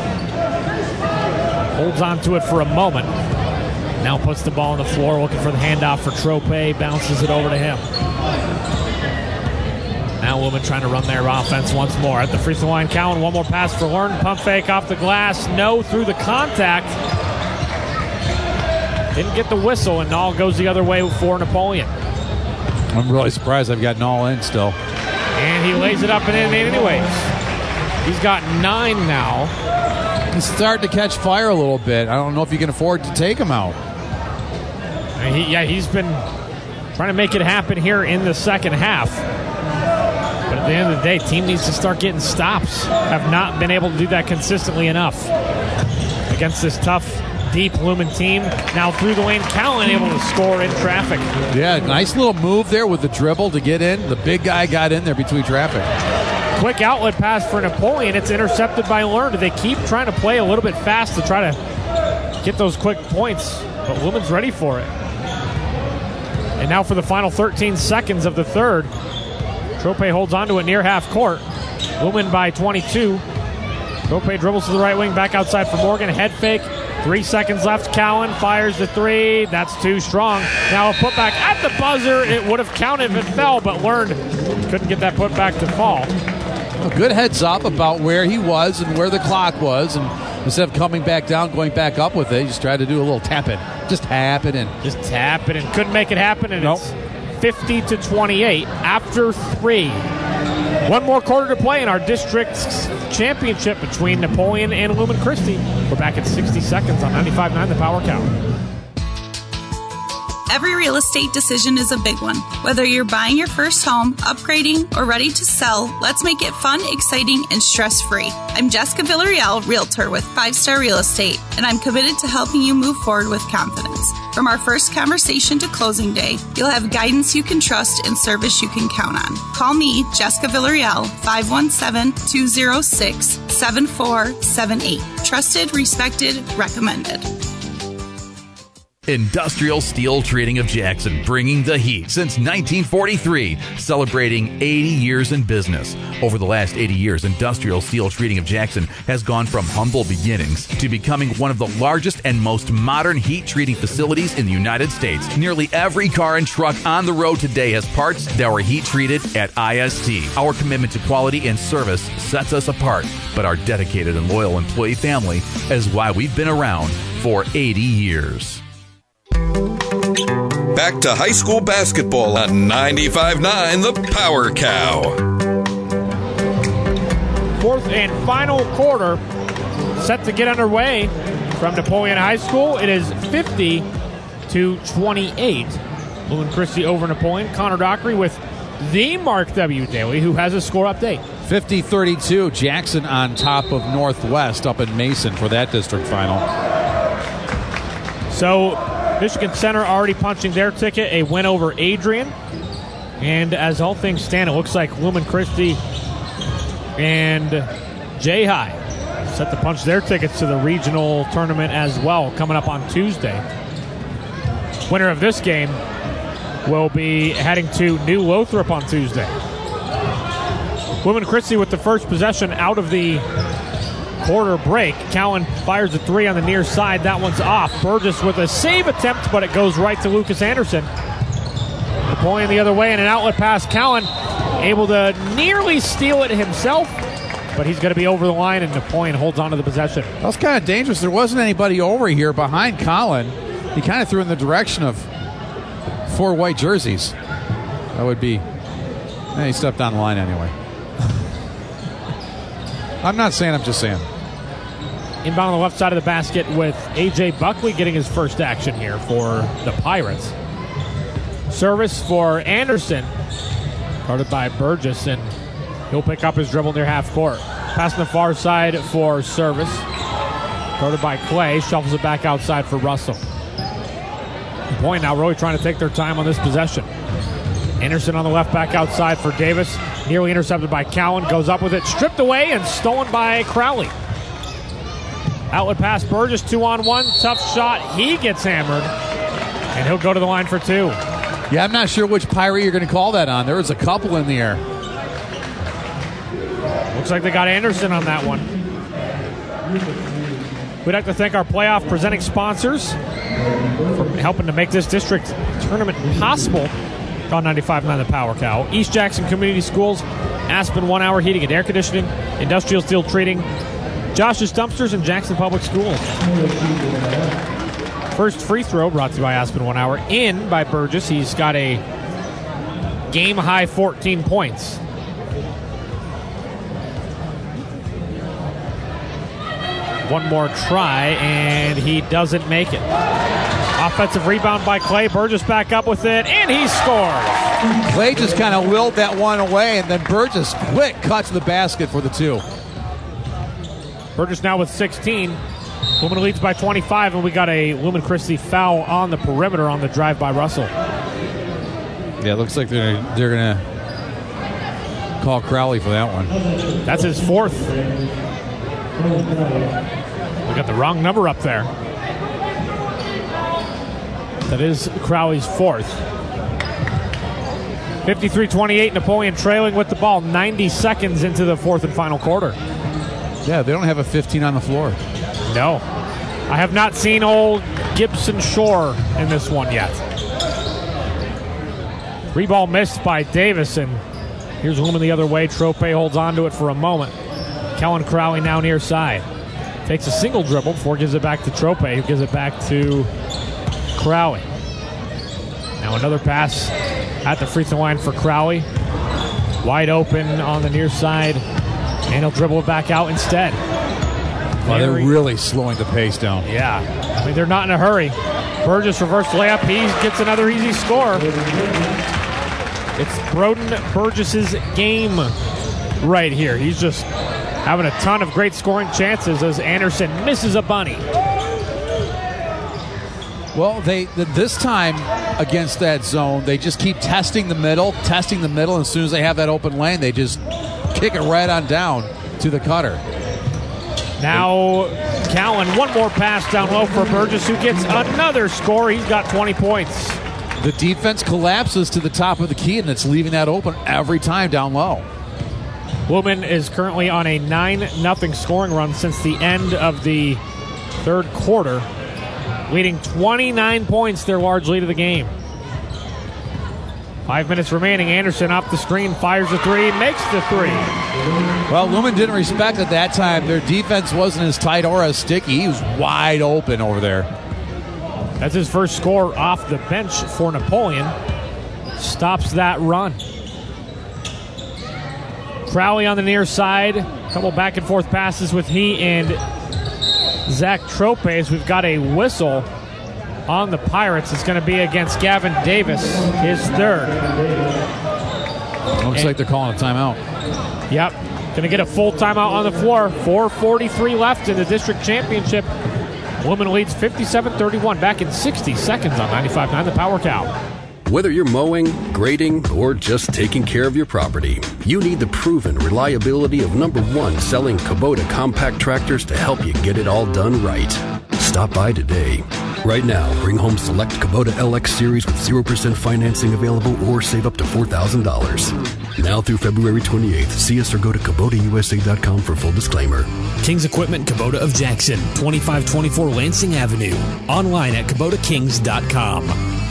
Holds on to it for a moment. Now puts the ball on the floor, looking for the handoff for Trope. Bounces it over to him. Now Lumen trying to run their offense once more. At the free throw line, Callan, one more pass for Learn. Pump fake off the glass. No through the contact. Didn't get the whistle, and Nall goes the other way for Napoleon. I'm really surprised I've got Nall in still. And he lays it up and in anyways. He's got nine now. He's starting to catch fire a little bit. I don't know if you can afford to take him out. And he, yeah, he's been trying to make it happen here in the second half. But at the end of the day, team needs to start getting stops. Have not been able to do that consistently enough against this tough, deep Lumen team. Now through the lane, Callan able to score in traffic. Yeah, nice little move there with the dribble to get in. The big guy got in there between traffic. Quick outlet pass for Napoleon. It's intercepted by Learned. They keep trying to play a little bit fast to try to get those quick points, but Lumen's ready for it. And now for the final thirteen seconds of the third. Trope holds on to it near half court. Lumen by twenty-two. Trope dribbles to the right wing, back outside for Morgan. Head fake. Three seconds left. Callan fires the three. That's too strong. Now a putback at the buzzer. It would have counted if it fell, but Learned couldn't get that putback to fall. A good heads up about where he was and where the clock was, and instead of coming back down, going back up with it, he just tried to do a little tap it. Just tap it in. Just tap it and couldn't make it happen, and nope. It's fifty to twenty-eight after three. One more quarter to play in our district championship between Napoleon and Lumen Christi. We're back at sixty seconds on ninety-five point nine The Power Cow. Every real estate decision is a big one. Whether you're buying your first home, upgrading, or ready to sell, let's make it fun, exciting, and stress-free. I'm Jessica Villarreal, Realtor with Five Star Real Estate, and I'm committed to helping you move forward with confidence. From our first conversation to closing day, you'll have guidance you can trust and service you can count on. Call me, Jessica Villarreal, five one seven, two zero six, seven four seven eight. Trusted, respected, recommended. Industrial Steel Treating of Jackson, bringing the heat since nineteen forty-three, celebrating eighty years in business. Over the last eighty years, Industrial Steel Treating of Jackson has gone from humble beginnings to becoming one of the largest and most modern heat treating facilities in the United States. Nearly every car and truck on the road today has parts that were heat treated at I S T. Our commitment to quality and service sets us apart, but our dedicated and loyal employee family is why we've been around for eighty years. Back to high school basketball on ninety-five point nine The Power Cow. Fourth and final quarter set to get underway from Napoleon High School. It is fifty to twenty-eight. Lumen Christi over Napoleon. Connor Dockery with the Mark W. Daly, who has a score update. fifty thirty-two, Jackson on top of Northwest up in Mason for that district final. So Michigan Center already punching their ticket, a win over Adrian. And as all things stand, it looks like Lumen Christi and J-High set to punch their tickets to the regional tournament as well, coming up on Tuesday. Winner of this game will be heading to New Lothrop on Tuesday. Lumen Christi with the first possession out of the quarter break. Cowan fires a three on the near side. That one's off. Burgess with a save attempt, but it goes right to Lucas Anderson. Napoleon the other way, and an outlet pass. Cowan able to nearly steal it himself, but he's going to be over the line, and Napoleon holds on to the possession. That was kind of dangerous. There wasn't anybody over here behind Colin. He kind of threw in the direction of four white jerseys. That would be... Eh, he stepped on the line anyway. I'm not saying, I'm just saying. Inbound on the left side of the basket with A J Buckley getting his first action here for the Pirates. Service for Anderson. Guarded by Burgess, and he'll pick up his dribble near half court. Pass on the far side for Service. Guarded by Clay. Shuffles it back outside for Russell. The point now really trying to take their time on this possession. Anderson on the left, back outside for Davis. Nearly intercepted by Cowan. Goes up with it. Stripped away and stolen by Crowley. Outlet pass, Burgess, two on one. Tough shot. He gets hammered. And he'll go to the line for two. Yeah, I'm not sure which Pirate you're going to call that on. There was a couple in the air. Looks like they got Anderson on that one. We'd like to thank our playoff presenting sponsors for helping to make this district tournament possible. On ninety-five point nine The Power Cow. East Jackson Community Schools, Aspen One Hour Heating and Air Conditioning, Industrial Steel Treating, Josh's Dumpsters, and Jackson Public Schools. First free throw brought to you by Aspen One Hour. In by Burgess. He's got a game-high fourteen points. One more try, and he doesn't make it. Offensive rebound by Clay. Burgess back up with it, and he scores. Clay just kind of willed that one away, and then Burgess quick cuts the basket for the two. Burgess now with sixteen. Lumen leads by twenty-five, and we got a Lumen Christi foul on the perimeter on the drive by Russell. Yeah, it looks like they're, they're going to call Crowley for that one. That's his fourth. We got the wrong number up there. That is Crowley's fourth. fifty-three twenty-eight, Napoleon trailing with the ball. ninety seconds into the fourth and final quarter. Yeah, they don't have a fifteen on the floor. No. I have not seen old Gibson Shore in this one yet. Three ball missed by Davis, and here's Lumen the other way. Trope holds on to it for a moment. Kellen Crowley now near side. Takes a single dribble before gives it back to Trope, who gives it back to Crowley. Now another pass at the free throw line for Crowley. Wide open on the near side, and he'll dribble it back out instead. Well, they're really slowing the pace down. Yeah. I mean, they're not in a hurry. Burgess reverse layup. He gets another easy score. It's Broden Burgess's game right here. He's just having a ton of great scoring chances as Anderson misses a bunny. Well, they this time against that zone, they just keep testing the middle, testing the middle, and as soon as they have that open lane, they just kick it right on down to the cutter. Now Callan, one more pass down low for Burgess, who gets another score. He's got twenty points. The defense collapses to the top of the key, and it's leaving that open every time down low. Lumen is currently on a nine nothing scoring run since the end of the third quarter, leading twenty-nine points, their large lead of the game. Five minutes remaining. Anderson off the screen, fires a three, makes the three. Well, Lumen didn't respect it that time. Their defense wasn't as tight or as sticky. He was wide open over there. That's his first score off the bench for Napoleon. Stops that run. Crowley on the near side. A couple back and forth passes with he and Zach Tropez. We've got a whistle on the Pirates. It's going to be against Gavin Davis, his third. Looks and, like they're calling a timeout. Yep. Going to get a full timeout on the floor. four forty-three left in the district championship. Lumen leads fifty-seven thirty-one. Back in sixty seconds on ninety-five point nine The Power Cow. Whether you're mowing, grading, or just taking care of your property, you need the proven reliability of number one selling Kubota compact tractors to help you get it all done right. Stop by today. Right now, bring home select Kubota L X Series with zero percent financing available or save up to four thousand dollars. Now through February twenty-eighth, see us or go to Kubota U S A dot com for full disclaimer. Kings Equipment Kubota of Jackson, twenty-five twenty-four Lansing Avenue. Online at Kubota Kings dot com.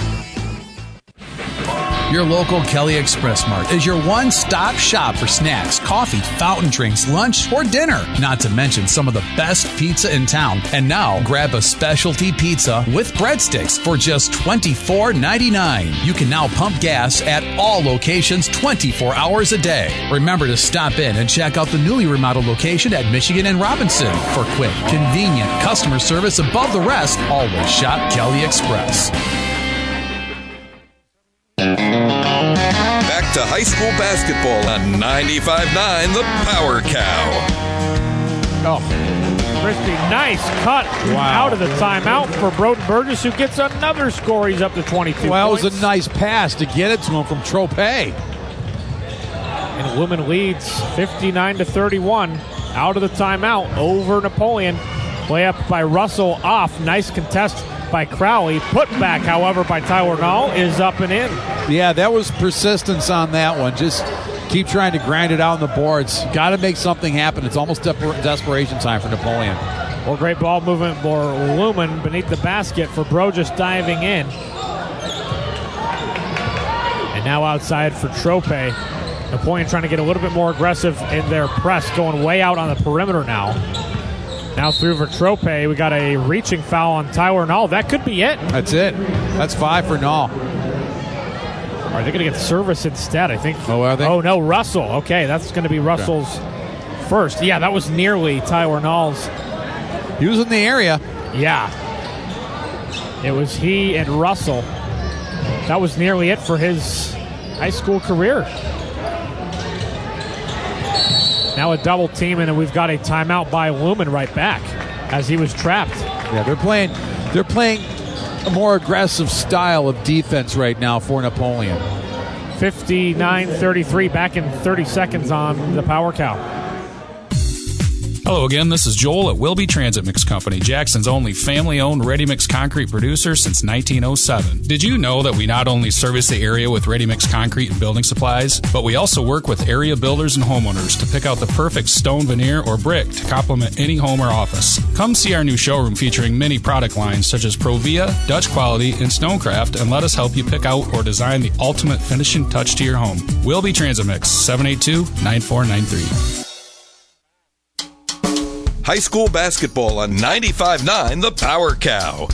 Your local Kelly Express Mart is your one-stop shop for snacks, coffee, fountain drinks, lunch, or dinner. Not to mention some of the best pizza in town. And now, grab a specialty pizza with breadsticks for just twenty-four ninety-nine. You can now pump gas at all locations twenty-four hours a day. Remember to stop in and check out the newly remodeled location at Michigan and Robinson. For quick, convenient customer service above the rest, always shop Kelly Express. Back to high school basketball on ninety-five point nine The Power Cow. Oh, Christie, nice cut wow. out of the timeout for Broden Burgess, who gets another score. He's up to twenty-two Well, points. it was a nice pass to get it to him from Tropez. And Lumen leads fifty-nine to thirty-one out of the timeout over Napoleon. Play up by Russell off. Nice contest by Crowley. Put back, however, by Tyler Nall is up and in. Yeah, that was persistence on that one. Just keep trying to grind it out on the boards. Got to make something happen. It's almost de- desperation time for Napoleon. Well, great ball movement for Lumen beneath the basket for Bro just diving in. And now outside for Trope. Napoleon trying to get a little bit more aggressive in their press, going way out on the perimeter now. Now through for Trope. We got a reaching foul on Tyler Nall. That could be it. That's it. That's five for Nall. Are they going to get service instead, I think? Oh, are they? Oh, no, Russell. Okay, that's going to be Russell's okay. first. Yeah, that was nearly Tyler Nall's. He was in the area. Yeah. It was he and Russell. That was nearly it for his high school career. Now a double team, and we've got a timeout by Lumen right back as he was trapped. Yeah, they're playing. They're playing a more aggressive style of defense right now for Napoleon. fifty-nine thirty-three, back in thirty seconds on the Power Cow. Hello again, this is Joel at Wilby Transit Mix Company, Jackson's only family-owned ready-mix concrete producer since nineteen oh seven. Did you know that we not only service the area with ready-mix concrete and building supplies, but we also work with area builders and homeowners to pick out the perfect stone, veneer, or brick to complement any home or office. Come see our new showroom featuring many product lines such as Provia, Dutch Quality, and Stonecraft, and let us help you pick out or design the ultimate finishing touch to your home. Wilby Transit Mix, seven eight two, nine four nine three. High school basketball on ninety-five point nine The Power Cow.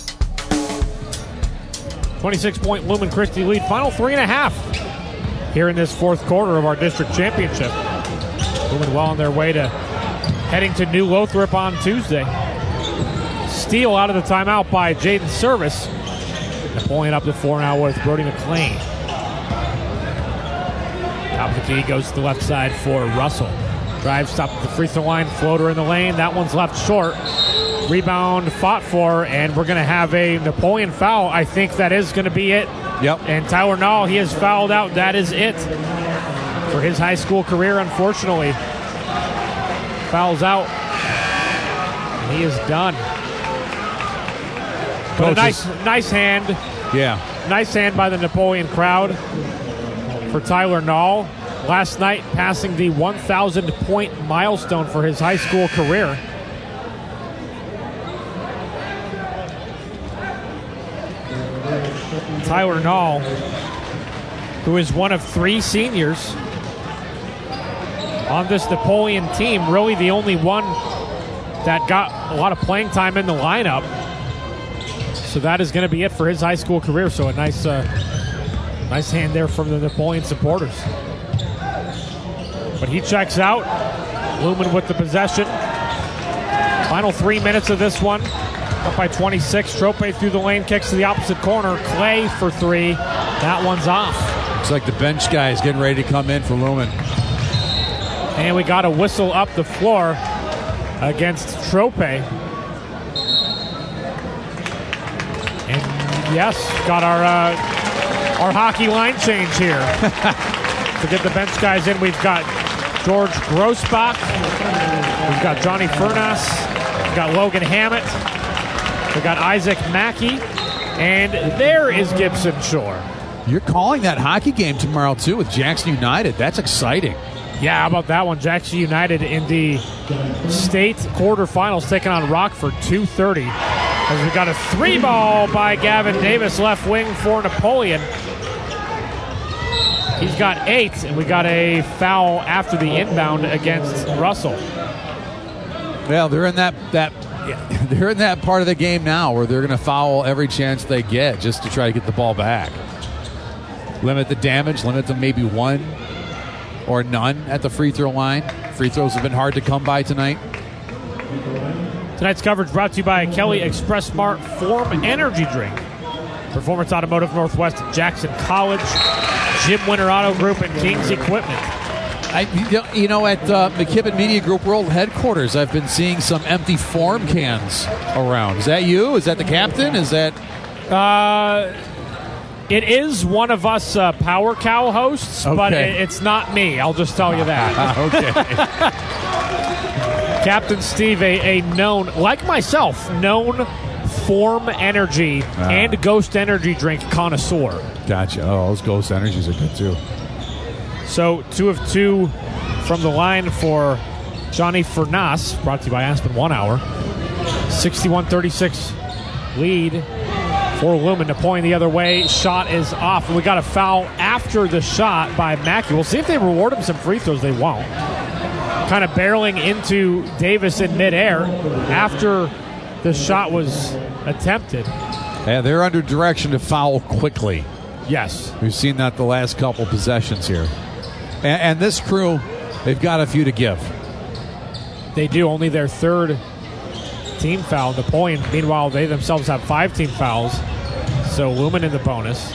twenty-six point Lumen Christie lead. Final three and a half here in this fourth quarter of our district championship. Lumen well on their way to heading to New Lothrop on Tuesday. Steal out of the timeout by Jaden Service. Napoleon up to four now with Brody McLean. Top of the key goes to the left side for Russell. Drive, stop at the free throw line, floater in the lane. That one's left short. Rebound fought for, and we're going to have a Napoleon foul. I think that is going to be it. Yep. And Tyler Nall, he has fouled out. That is it for his high school career, unfortunately. Fouls out. He is done. But a nice, nice hand. Yeah. Nice hand by the Napoleon crowd for Tyler Nall. Last night, passing the one thousand point milestone for his high school career. Tyler Nall, who is one of three seniors on this Napoleon team, really the only one that got a lot of playing time in the lineup. So that is going to be it for his high school career. So a nice, uh, nice hand there from the Napoleon supporters. But he checks out. Lumen with the possession. Final three minutes of this one. Up by twenty-six. Trope through the lane, kicks to the opposite corner. Clay for three. That one's off. Looks like the bench guy is getting ready to come in for Lumen. And we got a whistle up the floor against Trope. And yes, got our uh, our hockey line change here. To get the bench guys in, we've got George Grossbach. We've got Johnny Furnas. We've got Logan Hammett. We've got Isaac Mackey. And there is Gibson Shore. You're calling that hockey game tomorrow, too, with Jackson United. That's exciting. Yeah, how about that one? Jackson United in the state quarterfinals taking on Rockford, two thirty. As we got a three ball by Gavin Davis, left wing for Napoleon. He's got eight, and we got a foul after the inbound against Russell. Well, they're in that that yeah, they're in that part of the game now where they're going to foul every chance they get just to try to get the ball back. Limit the damage, limit to maybe one or none at the free throw line. Free throws have been hard to come by tonight. Tonight's coverage brought to you by Kelly Express Mart Form Energy Drink. Performance Automotive Northwest Jackson College, Jim Winter Auto Group, and King's Equipment. I, you know, at uh, McKibben Media Group World Headquarters, I've been seeing some empty form cans around. Is that you? Is that the captain? Is that... Uh... It is one of us uh, Power Cow hosts, okay. But it, it's not me. I'll just tell you that. Okay. Captain Steve, a, a known, like myself, known Form Energy ah. and Ghost Energy drink connoisseur. Gotcha. Oh, those Ghost Energies are good, too. So, two of two from the line for Johnny Furnas, brought to you by Aspen One Hour. sixty-one thirty-six lead for Lumen. Napoleon the other way. Shot is off. We got a foul after the shot by Mackey. We'll see if they reward him some free throws. They won't. Kind of barreling into Davis in midair after the shot was attempted. Yeah, they're under direction to foul quickly. Yes. We've seen that the last couple possessions here. And, and this crew, they've got a few to give. They do. Only their third team foul. Napoleon, meanwhile, they themselves have five team fouls. So Lumen in the bonus.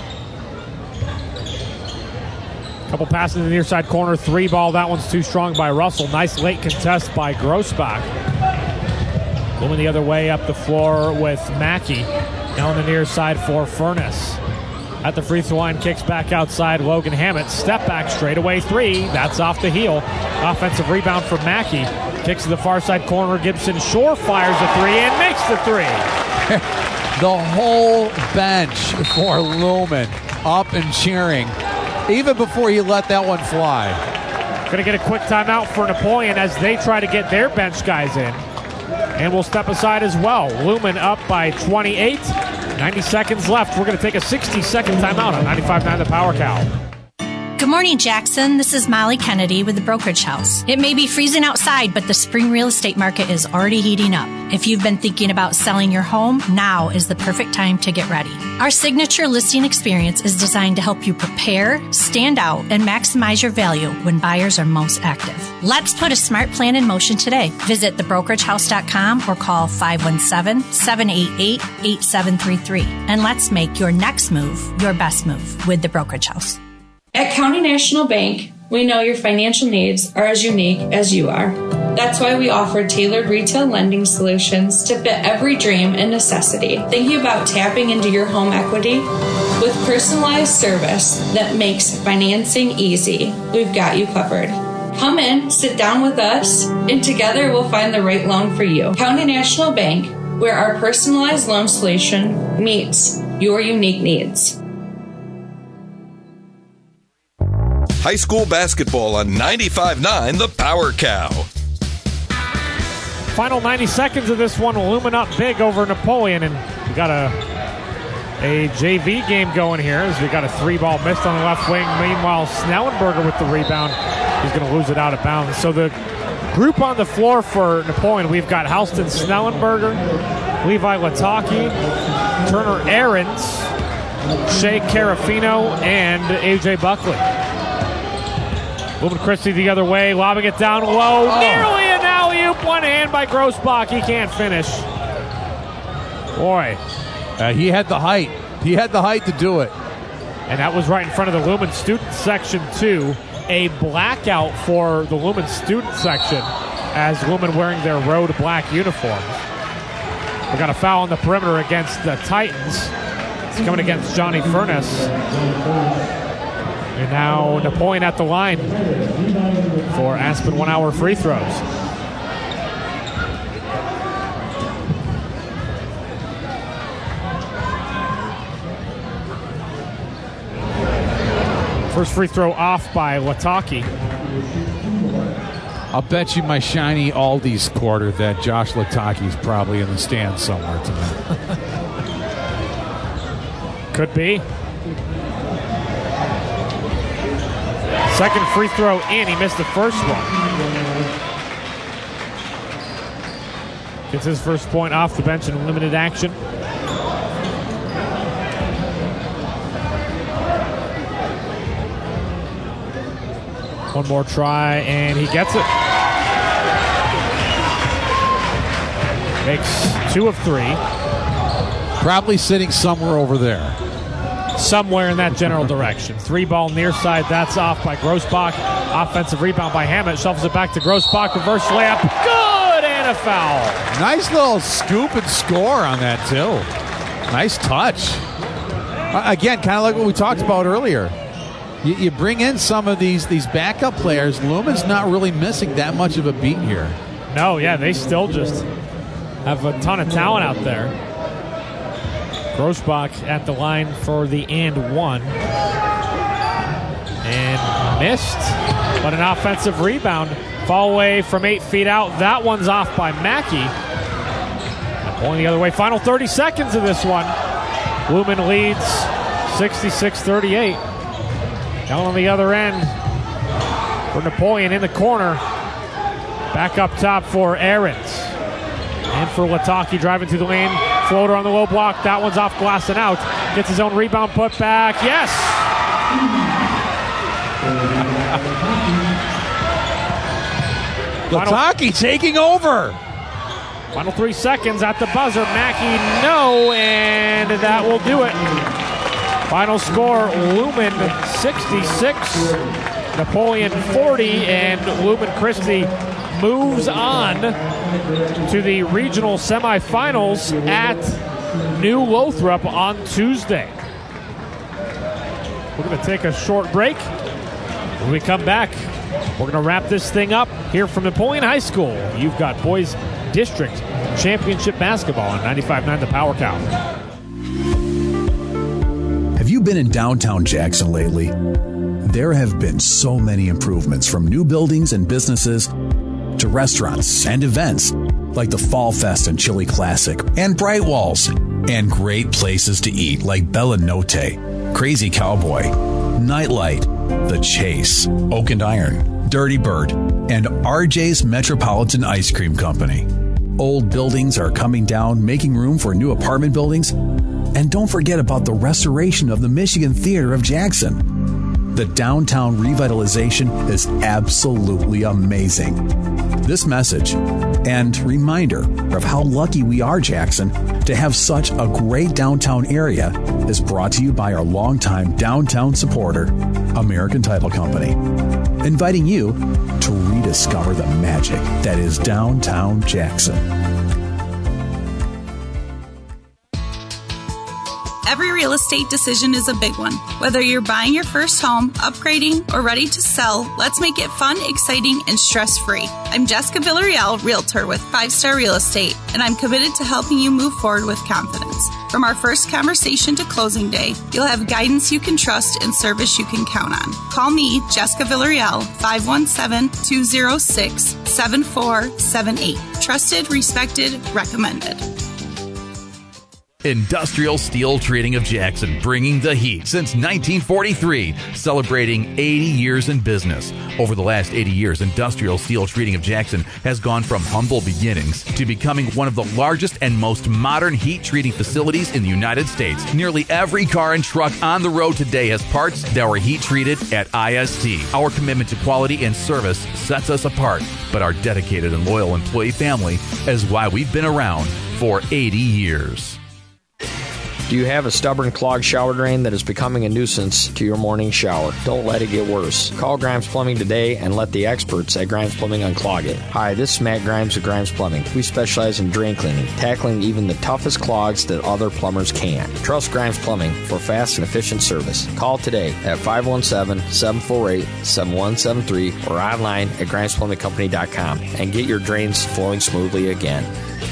Couple passes in the near side corner. Three ball. That one's too strong by Russell. Nice late contest by Grossbach. Lumen the other way up the floor with Mackey. Now on the near side for Furnas. At the free throw line, kicks back outside. Logan Hammett. Step back straightaway three. That's off the heel. Offensive rebound for Mackey. Kicks to the far side corner. Gibson Shore fires a three and makes the three. The whole bench for Lumen up and cheering, even before he let that one fly. Going to get a quick timeout for Napoleon as they try to get their bench guys in. And we'll step aside as well. Lumen up by twenty-eight. ninety seconds left. We're going to take a sixty-second timeout on ninety-five point nine The Power Cow. Good morning, Jackson. This is Molly Kennedy with the Brokerage House. It may be freezing outside, but the spring real estate market is already heating up. If you've been thinking about selling your home, now is the perfect time to get ready. Our signature listing experience is designed to help you prepare, stand out, and maximize your value when buyers are most active. Let's put a smart plan in motion today. Visit the brokerage house dot com or call five one seven, seven eight eight, eight seven three three. And let's make your next move your best move with the Brokerage House. At County National Bank, we know your financial needs are as unique as you are. That's why we offer tailored retail lending solutions to fit every dream and necessity. Thinking about tapping into your home equity? With personalized service that makes financing easy, we've got you covered. Come in, sit down with us, and together we'll find the right loan for you. County National Bank, where our personalized loan solution meets your unique needs. High school basketball on ninety-five nine The Power Cow. Final ninety seconds of this one, Lumen up big over Napoleon, and we got a a J V game going here as we got a three-ball missed on the left wing. Meanwhile, Snellenberger with the rebound. He's going to lose it out of bounds. So the group on the floor for Napoleon, we've got Halston Snellenberger, Levi Lataki, Turner Ahrens, Shea Carafino, and A J Buckley. Lumen Christie the other way, lobbing it down low. Oh. Nearly an alley-oop. One hand by Grossbach. He can't finish. Boy. Uh, he had the height. He had the height to do it. And that was right in front of the Lumen student section, too. A blackout for the Lumen student section as Lumen wearing their road black uniforms. We got a foul on the perimeter against the Titans. It's coming against Johnny Furness. And now Napoleon at the line for Aspen one-hour free throws. First free throw off by Lataki. I'll bet you my shiny Aldi's quarter that Josh Lataki's probably in the stands somewhere tonight. Could be. Second free throw in. He missed the first one. Gets his first point off the bench in limited action. One more try, and he gets it. Makes two of three. Probably sitting somewhere over there. Somewhere in that general direction. Three ball near side. That's off by Grossbach. Offensive rebound by Hammett. Shuffles it back to Grossbach. Reverse layup. Good, and a foul. Nice little scoop and score on that, too. Nice touch. Uh, again, kind of like what we talked about earlier. You, you bring in some of these these backup players. Lumen's not really missing that much of a beat here. No, yeah, they still just have a ton of talent out there. Grossbach at the line for the and one. And missed, but an offensive rebound. Fall away from eight feet out. That one's off by Mackey. Going the other way. Final thirty seconds of this one. Lumen leads sixty-six thirty-eight. Down on the other end for Napoleon in the corner. Back up top for Ahrens. And for Lataki driving through the lane. Floater on the low block. That one's off glass and out. Gets his own rebound put back. Yes! Lataki taking over. Final three seconds at the buzzer. Mackey, no, and that will do it. Final score, Lumen sixty-six, Napoleon forty, and Lumen Christie moves on to the regional semifinals at New Lothrop on Tuesday. We're going to take a short break. When we come back, we're going to wrap this thing up here from Napoleon High School. You've got boys district championship basketball on ninety-five point nine The Power Cow. Have you been in downtown Jackson lately? There have been so many improvements, from new buildings and businesses to restaurants and events like the Fall Fest and Chili Classic and Bright Walls, and great places to eat like Bella Notte, Crazy Cowboy, Nightlight, The Chase, Oak and Iron, Dirty Bird, and R J's Metropolitan Ice Cream Company. Old buildings are coming down, making room for new apartment buildings. And don't forget about the restoration of the Michigan Theater of Jackson. The downtown revitalization is absolutely amazing. This message and reminder of how lucky we are, Jackson, to have such a great downtown area is brought to you by our longtime downtown supporter, American Title Company, inviting you to rediscover the magic that is downtown Jackson. Every real estate decision is a big one. Whether you're buying your first home, upgrading, or ready to sell, let's make it fun, exciting, and stress-free. I'm Jessica Villarreal, Realtor with Five Star Real Estate, and I'm committed to helping you move forward with confidence. From our first conversation to closing day, you'll have guidance you can trust and service you can count on. Call me, Jessica Villarreal, five one seven, two zero six, seven four seven eight. Trusted, respected, recommended. Industrial Steel Trading of Jackson, bringing the heat since nineteen forty-three, celebrating eighty years in business. Over the last eighty years, Industrial Steel Trading of Jackson has gone from humble beginnings to becoming one of the largest and most modern heat treating facilities in the United States. Nearly every car and truck on the road today has parts that were heat treated at I S T. Our commitment to quality and service sets us apart, but our dedicated and loyal employee family is why we've been around for eighty years. Do you have a stubborn clogged shower drain that is becoming a nuisance to your morning shower? Don't let it get worse. Call Grimes Plumbing today and let the experts at Grimes Plumbing unclog it. Hi, this is Matt Grimes of Grimes Plumbing. We specialize in drain cleaning, tackling even the toughest clogs that other plumbers can't. Trust Grimes Plumbing for fast and efficient service. Call today at five one seven, seven four eight, seven one seven three or online at grimes plumbing company dot com and get your drains flowing smoothly again.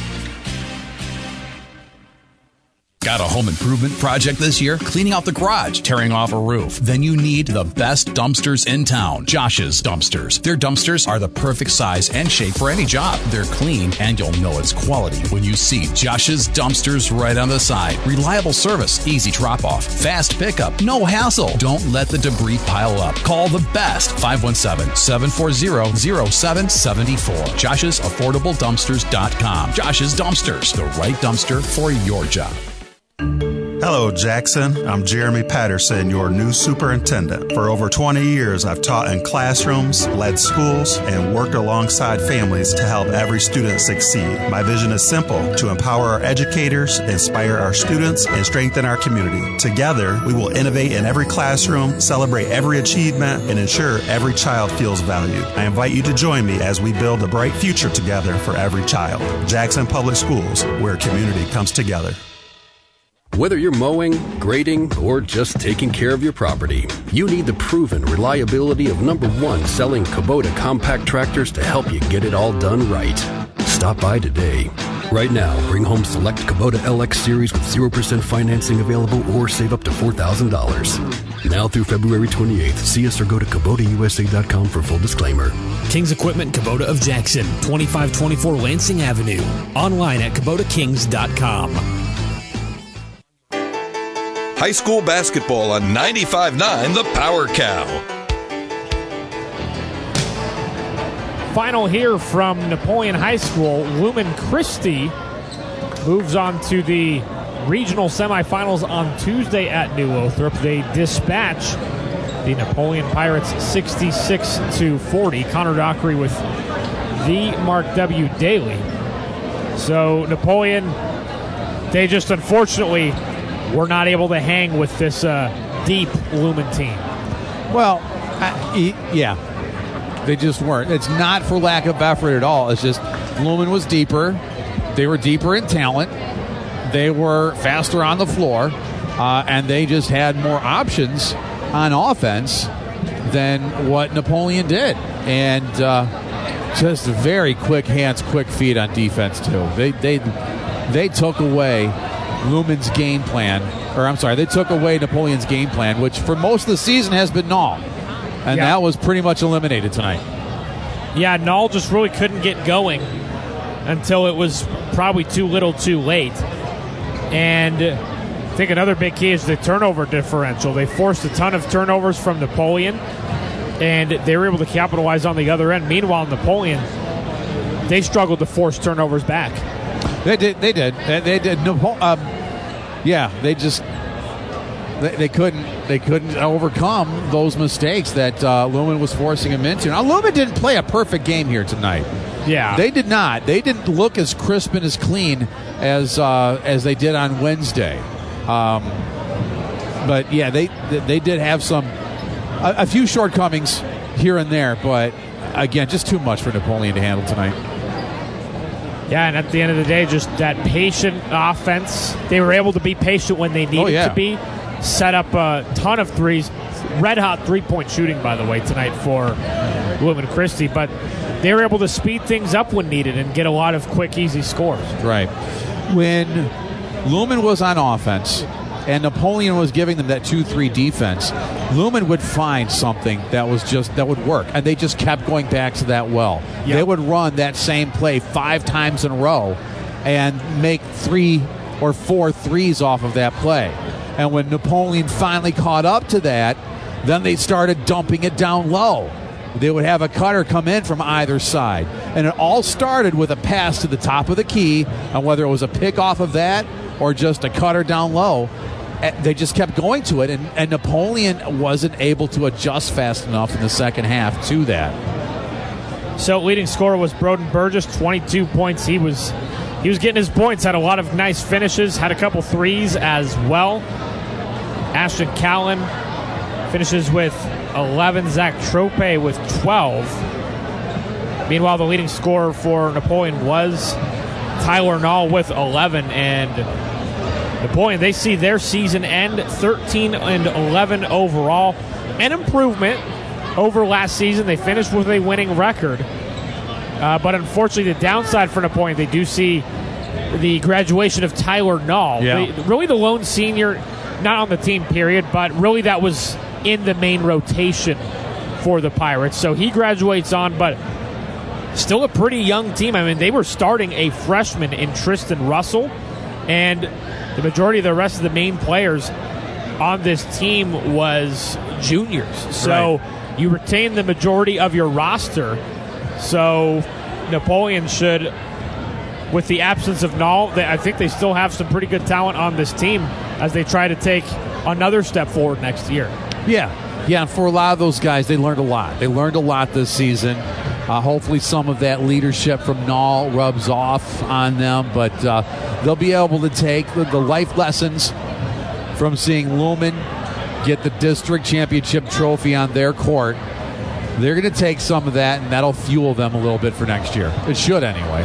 Got a home improvement project this year? Cleaning out the garage, tearing off a roof? Then you need the best dumpsters in town, Josh's Dumpsters. Their dumpsters are the perfect size and shape for any job. They're clean, and you'll know it's quality when you see Josh's Dumpsters right on the side. Reliable service, easy drop-off, fast pickup, no hassle. Don't let the debris pile up. Call the best, five one seven, seven four zero, zero seven seven four. Josh's Affordable Dumpsters dot com. Josh's Dumpsters, the right dumpster for your job. Hello, Jackson. I'm Jeremy Patterson, your new superintendent. For over twenty years, I've taught in classrooms, led schools, and worked alongside families to help every student succeed. My vision is simple: to empower our educators, inspire our students, and strengthen our community. Together, we will innovate in every classroom, celebrate every achievement, and ensure every child feels valued. I invite you to join me as we build a bright future together for every child. Jackson Public Schools, where community comes together. Whether you're mowing, grading, or just taking care of your property, you need the proven reliability of number one selling Kubota compact tractors to help you get it all done right. Stop by today. Right now, bring home select Kubota L X Series with zero percent financing available or save up to four thousand dollars. Now through February twenty-eighth, see us or go to Kubota U S A dot com for full disclaimer. Kings Equipment Kubota of Jackson, twenty-five twenty-four Lansing Avenue. Online at Kubota Kings dot com. High school basketball on ninety-five point nine The Power Cow. Final here from Napoleon High School. Lumen Christi moves on to the regional semifinals on Tuesday at New Lothrop. They dispatch the Napoleon Pirates sixty-six to forty. Connor Dockery with the Mark W. Daly. So Napoleon, they just unfortunately were not able to hang with this uh, deep Lumen team. Well, I, yeah, they just weren't. It's not for lack of effort at all. It's just Lumen was deeper. They were deeper in talent. They were faster on the floor, uh, and they just had more options on offense than what Napoleon did. And uh, just very quick hands, quick feet on defense too. They they they took away Lumen's game plan, or I'm sorry, they took away Napoleon's game plan, which for most of the season has been Null. And yeah. that was pretty much eliminated tonight. Yeah, Null just really couldn't get going until it was probably too little too late. And I think another big key is the turnover differential. They forced a ton of turnovers from Napoleon, and they were able to capitalize on the other end. Meanwhile, Napoleon, they struggled to force turnovers back. They did. They did. They, they did. Um, yeah, they just they, they couldn't. They couldn't overcome those mistakes that uh, Lumen was forcing them into. Now, Lumen didn't play a perfect game here tonight. Yeah, they did not. They didn't look as crisp and as clean as uh, as they did on Wednesday. Um, but yeah, they they did have some a, a few shortcomings here and there. But again, just too much for Napoleon to handle tonight. Yeah, and at the end of the day, just that patient offense. They were able to be patient when they needed oh, yeah. to be. Set up a ton of threes. Red-hot three-point shooting, by the way, tonight for Lumen Christi. But they were able to speed things up when needed and get a lot of quick, easy scores. Right. When Lumen was on offense and Napoleon was giving them that two three defense, Lumen would find something that was just that would work, and they just kept going back to that well. Yep. They would run that same play five times in a row and make three or four threes off of that play. And when Napoleon finally caught up to that, then they started dumping it down low. They would have a cutter come in from either side. And it all started with a pass to the top of the key, and whether it was a pick off of that or just a cutter down low, they just kept going to it, and, and Napoleon wasn't able to adjust fast enough in the second half to that. So leading scorer was Broden Burgess, twenty-two points. He was he was getting his points, had a lot of nice finishes, had a couple threes as well. Ashton Callan finishes with eleven. Zach Trope with twelve. Meanwhile, the leading scorer for Napoleon was Tyler Nall with eleven. And Napoleon, they see their season end thirteen and eleven overall. An improvement over last season. They finished with a winning record. Uh, but unfortunately, the downside for Napoleon, they do see the graduation of Tyler Nall. Yeah. They, really the lone senior, not on the team, period, but really that was in the main rotation for the Pirates. So he graduates on, but still a pretty young team. I mean, they were starting a freshman in Tristan Russell, and the majority of the rest of the main players on this team was juniors. So right. you retain the majority of your roster. So Napoleon should, with the absence of Nall, they, I think they still have some pretty good talent on this team as they try to take another step forward next year. Yeah, yeah, and for a lot of those guys, they learned a lot. They learned a lot this season. Uh, hopefully some of that leadership from Nall rubs off on them, but uh, they'll be able to take the, the life lessons from seeing Lumen get the district championship trophy on their court. They're going to take some of that, and that'll fuel them a little bit for next year. It should anyway.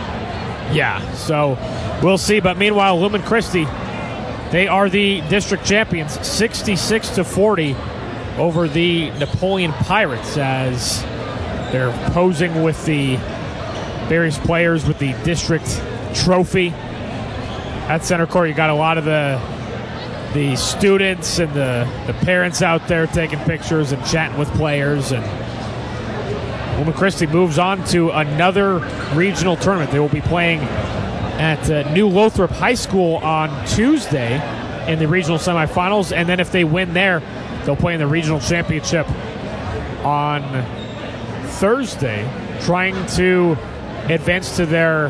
Yeah, so we'll see. But meanwhile, Lumen Christi, they are the district champions, sixty-six to forty over the Napoleon Pirates, as they're posing with the various players with the district trophy. At center court, you got a lot of the the students and the, the parents out there taking pictures and chatting with players. And Lumen Christi moves on to another regional tournament. They will be playing at uh, New Lothrop High School on Tuesday in the regional semifinals, and then if they win there, they'll play in the regional championship on Thursday, trying to advance to their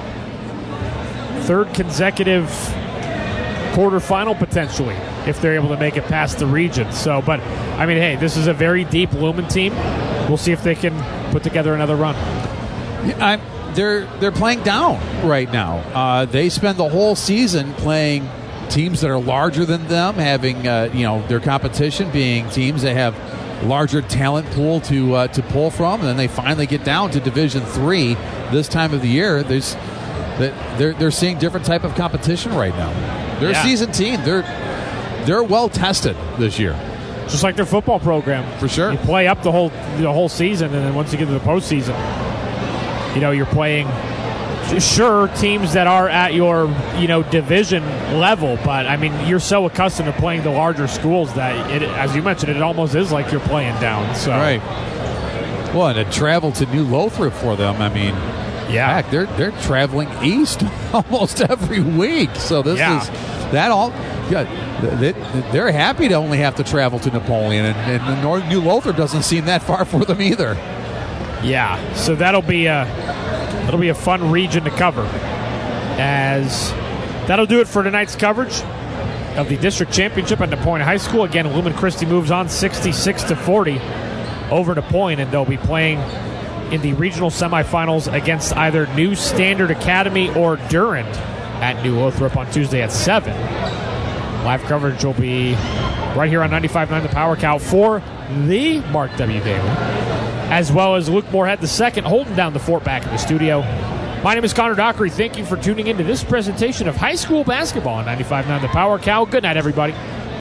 third consecutive quarterfinal potentially if they're able to make it past the region. So, but I mean, hey, this is a very deep Lumen team. We'll see if they can put together another run. I'm, they're they're playing down right now. Uh, they spend the whole season playing teams that are larger than them, having uh, you know their competition being teams that have larger talent pool to uh, to pull from, and then they finally get down to Division Three this time of the year. There's that they're they're seeing different type of competition right now. They're yeah. a seasoned team. They're they're well tested this year. Just like their football program. For sure. You play up the whole the whole season, and then once you get to the postseason, you know, you're playing, sure, teams that are at your, you know, division level, but, I mean, you're so accustomed to playing the larger schools that, it, as you mentioned, it almost is like you're playing down. So. Right. Well, and to travel to New Lothrop for them, I mean, yeah, heck, they're, they're traveling east almost every week. So this yeah. is, that all, yeah, they, they're happy to only have to travel to Napoleon, and, and North New Lothrop doesn't seem that far for them either. Yeah, so that'll be a that'll be a fun region to cover. As that'll do it for tonight's coverage of the district championship at Napoleon High School. Again, Lumen Christi moves on sixty-six to forty over Napoleon, and they'll be playing in the regional semifinals against either New Standard Academy or Durand at New Lothrop on Tuesday at seven. Live coverage will be right here on ninety-five point nine The Power Cow for the Mark W. Daly, as well as Luke Moorhead the second, holding down the fort back in the studio. My name is Connor Dockery. Thank you for tuning in to this presentation of high school basketball on ninety-five point nine The Power Cow. Good night, everybody.